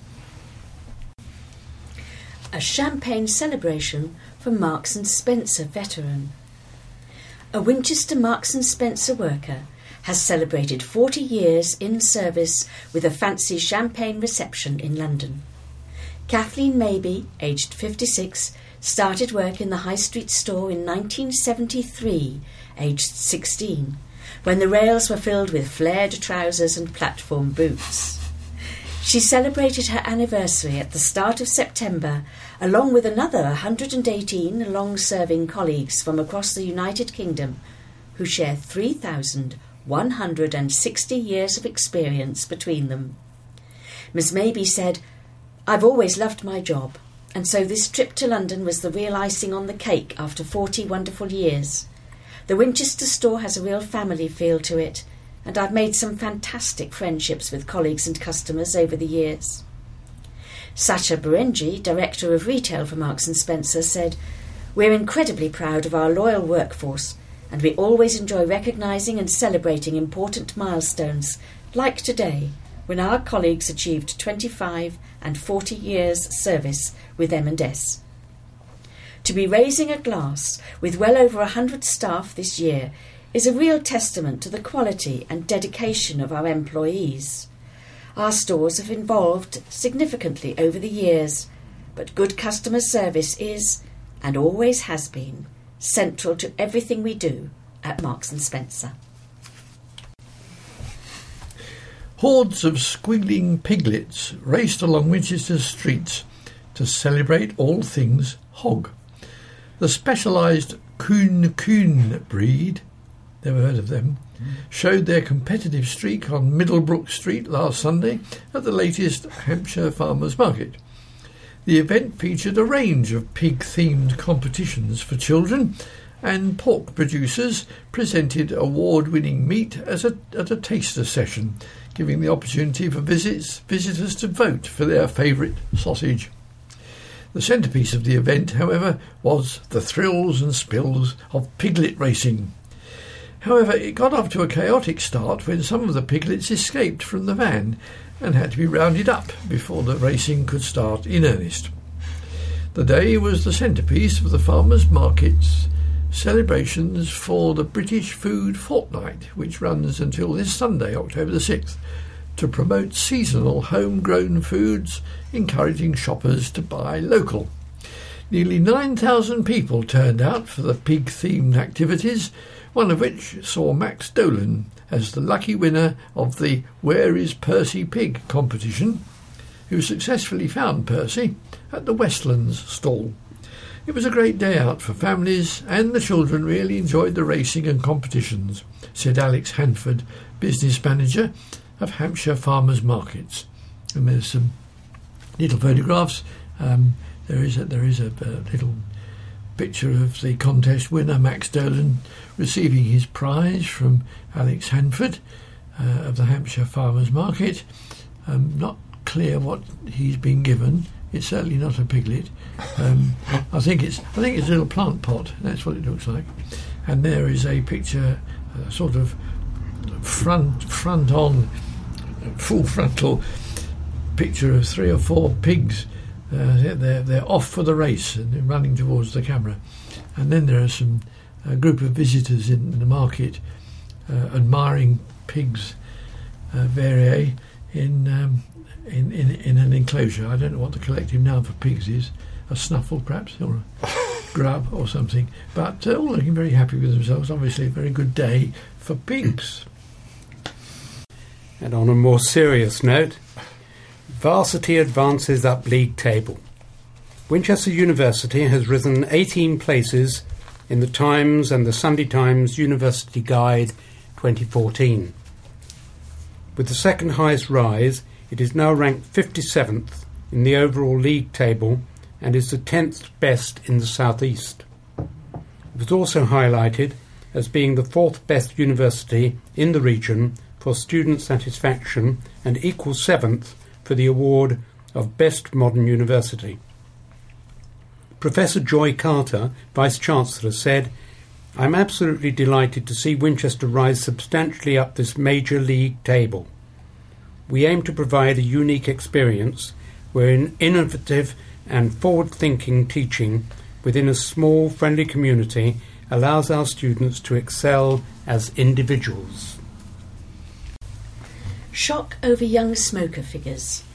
A champagne celebration for Marks and Spencer veteran. A Winchester Marks and Spencer worker has celebrated forty years in service with a fancy champagne reception in London. Kathleen Maybe, aged fifty-six, started work in the High Street store in nineteen seventy-three, aged sixteen, when the rails were filled with flared trousers and platform boots. She celebrated her anniversary at the start of September, along with another one hundred eighteen long-serving colleagues from across the United Kingdom, who share three thousand one hundred sixty years of experience between them. Miss Maybe said, "I've always loved my job, and so this trip to London was the real icing on the cake after forty wonderful years. The Winchester store has a real family feel to it, and I've made some fantastic friendships with colleagues and customers over the years." Sacha Berenji, Director of Retail for Marks and Spencer, said, "We're incredibly proud of our loyal workforce, and we always enjoy recognising and celebrating important milestones, like today, when our colleagues achieved twenty-five and forty years service with M and S. To be raising a glass with well over a hundred staff this year is a real testament to the quality and dedication of our employees. Our stores have evolved significantly over the years, but good customer service is, and always has been, central to everything we do at Marks and Spencer." Hordes of squiggling piglets raced along Winchester's streets to celebrate all things hog. The specialised Coon Coon breed, never heard of them, showed their competitive streak on Middlebrook Street last Sunday at the latest Hampshire Farmers Market. The event featured a range of pig-themed competitions for children, and pork producers presented award-winning meat as a, at a taster session, giving the opportunity for visits, visitors to vote for their favourite sausage. The centrepiece of the event, however, was the thrills and spills of piglet racing. However, it got off to a chaotic start when some of the piglets escaped from the van and had to be rounded up before the racing could start in earnest. The day was the centrepiece of the farmers' market's celebrations for the British Food Fortnight, which runs until this Sunday, October the sixth, to promote seasonal homegrown foods, encouraging shoppers to buy local. Nearly nine thousand people turned out for the pig-themed activities, one of which saw Max Dolan as the lucky winner of the Where is Percy Pig competition, who successfully found Percy at the Westlands stall. It was a great day out for families, and the children really enjoyed the racing and competitions, said Alex Hanford, business manager of Hampshire Farmers Markets. And there's some little photographs. Um, there is a, there is a, a little picture of the contest winner, Max Dolan, receiving his prize from Alex Hanford uh, of the Hampshire Farmers Market. Um, not clear what he's been given. It's certainly not a piglet. Um, I think it's I think it's a little plant pot. That's what it looks like. And there is a picture, a sort of front front on, full frontal picture of three or four pigs. Uh, they're they're off for the race and they're running towards the camera. And then there are some a group of visitors in the market uh, admiring pigs, uh, Verrier, in. Um, In, in in an enclosure. I don't know what the collective noun for pigs is. A snuffle, perhaps, or a grub or something. But uh, all looking very happy with themselves. Obviously a very good day for pigs. And on a more serious note, Varsity advances up league table. Winchester University has risen eighteen places in the Times and the Sunday Times University Guide twenty fourteen. With the second highest rise, it is now ranked fifty-seventh in the overall league table and is the tenth best in the southeast. It was also highlighted as being the fourth best university in the region for student satisfaction and equals seventh for the award of Best Modern University. Professor Joy Carter, Vice-Chancellor, said, "I'm absolutely delighted to see Winchester rise substantially up this major league table. We aim to provide a unique experience where innovative and forward-thinking teaching within a small, friendly community allows our students to excel as individuals." Shock over young smoker figures.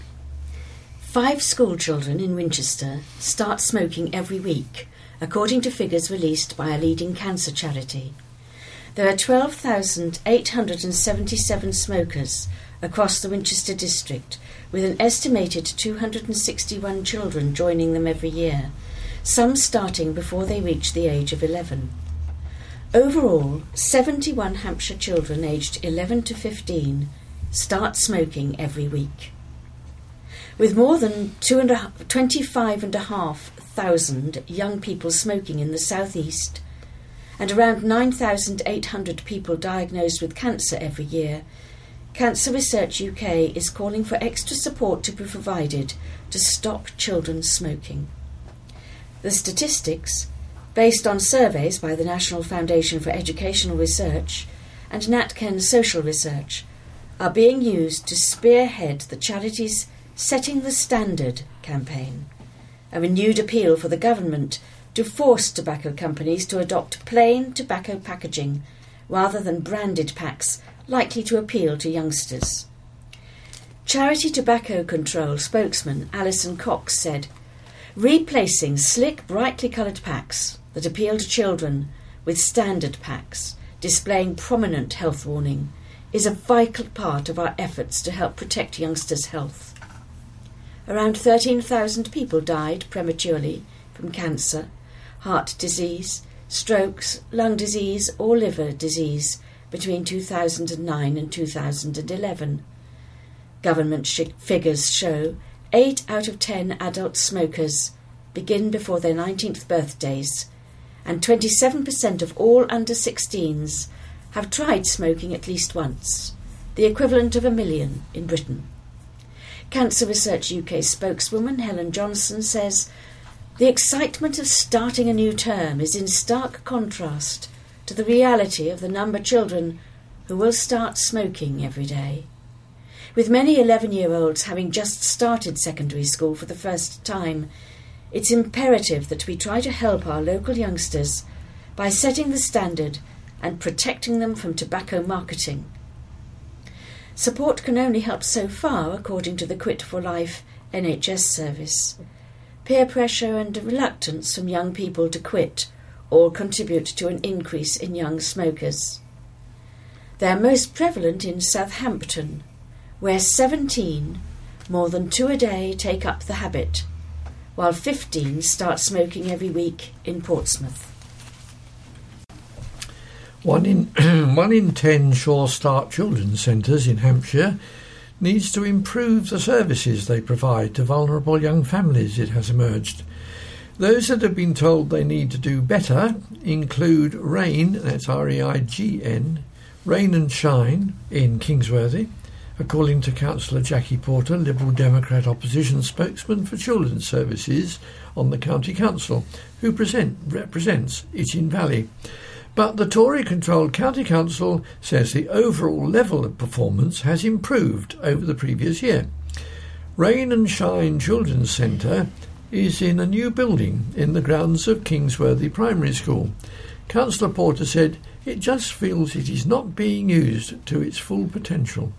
Five school children in Winchester start smoking every week, according to figures released by a leading cancer charity. There are twelve thousand eight hundred seventy-seven smokers across the Winchester district, with an estimated two hundred sixty-one children joining them every year, some starting before they reach the age of eleven. Overall, seventy-one Hampshire children aged eleven to fifteen start smoking every week. With more than twenty-five and a half thousand young people smoking in the southeast, and around nine thousand eight hundred people diagnosed with cancer every year, Cancer Research U K is calling for extra support to be provided to stop children smoking. The statistics, based on surveys by the National Foundation for Educational Research and NatCen Social Research, are being used to spearhead the charity's Setting the Standard campaign, a renewed appeal for the government to force tobacco companies to adopt plain tobacco packaging rather than branded packs likely to appeal to youngsters. Charity Tobacco Control spokesman Alison Cox said, "Replacing slick, brightly coloured packs that appeal to children with standard packs displaying prominent health warning is a vital part of our efforts to help protect youngsters' health." Around thirteen thousand people died prematurely from cancer, heart disease, strokes, lung disease or liver disease between two thousand nine and two thousand eleven. Government sh- figures show eight out of ten adult smokers begin before their nineteenth birthdays, and twenty-seven percent of all under sixteens have tried smoking at least once, the equivalent of a million in Britain. Cancer Research U K spokeswoman Helen Johnson says, "The excitement of starting a new term is in stark contrast to the reality of the number of children who will start smoking every day. With many eleven-year-olds having just started secondary school for the first time, it's imperative that we try to help our local youngsters by setting the standard and protecting them from tobacco marketing. Support can only help so far, according to the Quit for Life N H S service. Peer pressure and a reluctance from young people to quit all contribute to an increase in young smokers. They are most prevalent in Southampton, where seventeen, more than two a day, take up the habit, while fifteen start smoking every week in Portsmouth. One in, one in ten Sure Start children's centres in Hampshire needs to improve the services they provide to vulnerable young families, it has emerged. Those that have been told they need to do better include RAIN, that's R E I G N, Rain and Shine in Kingsworthy, according to Councillor Jackie Porter, Liberal Democrat opposition spokesman for Children's Services on the County Council, who present, represents Itchen Valley. But the Tory-controlled County Council says the overall level of performance has improved over the previous year. Rain and Shine Children's Centre is in a new building in the grounds of Kingsworthy Primary School. Councillor Porter said it just feels it is not being used to its full potential.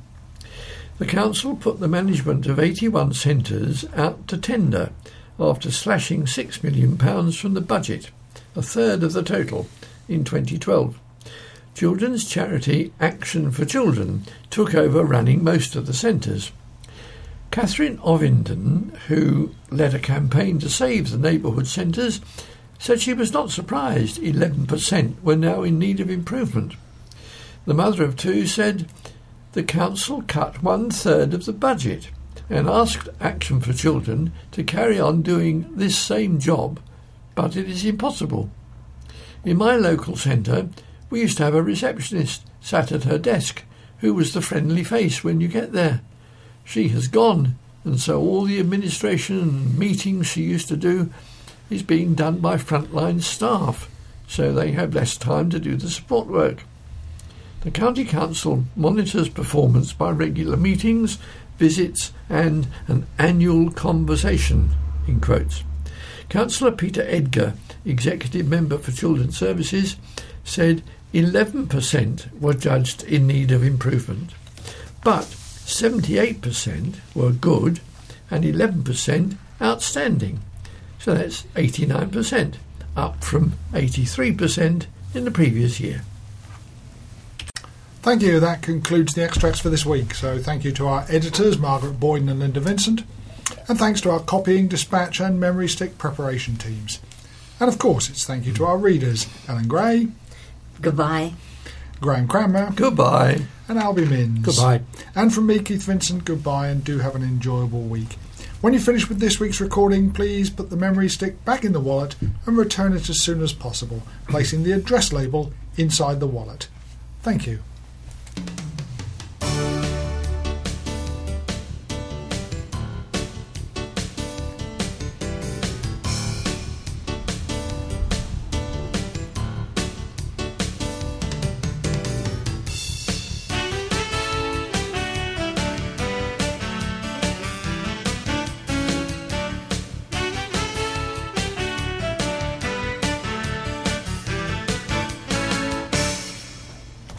The council put the management of eighty-one centres out to tender after slashing six million pounds from the budget, a third of the total, in twenty twelve. Children's charity Action for Children took over running most of the centres. Catherine Ovington, who led a campaign to save the neighbourhood centres, said she was not surprised eleven percent were now in need of improvement. The mother of two said the council cut one-third of the budget and asked Action for Children to carry on doing this same job, but it is impossible. In my local centre, we used to have a receptionist sat at her desk who was the friendly face when you get there. She has gone, and so all the administration and meetings she used to do is being done by frontline staff, so they have less time to do the support work. The County Council monitors performance by regular meetings, visits and an annual conversation, in quotes. Councillor Peter Edgar, Executive Member for Children's Services, said eleven percent were judged in need of improvement, but seventy-eight percent were good and eleven percent outstanding. So that's eighty-nine percent, up from eighty-three percent in the previous year. Thank you. That concludes the extracts for this week. So thank you to our editors, Margaret Boyden and Linda Vincent, and thanks to our copying, dispatch and memory stick preparation teams. And of course, it's thank you to our readers, Ellen Gray. Goodbye. Graham Cranmer. Goodbye. And Albie Minns. Goodbye. And from me, Keith Vincent, goodbye, and do have an enjoyable week. When you finish with this week's recording, please put the memory stick back in the wallet and return it as soon as possible, placing the address label inside the wallet. Thank you.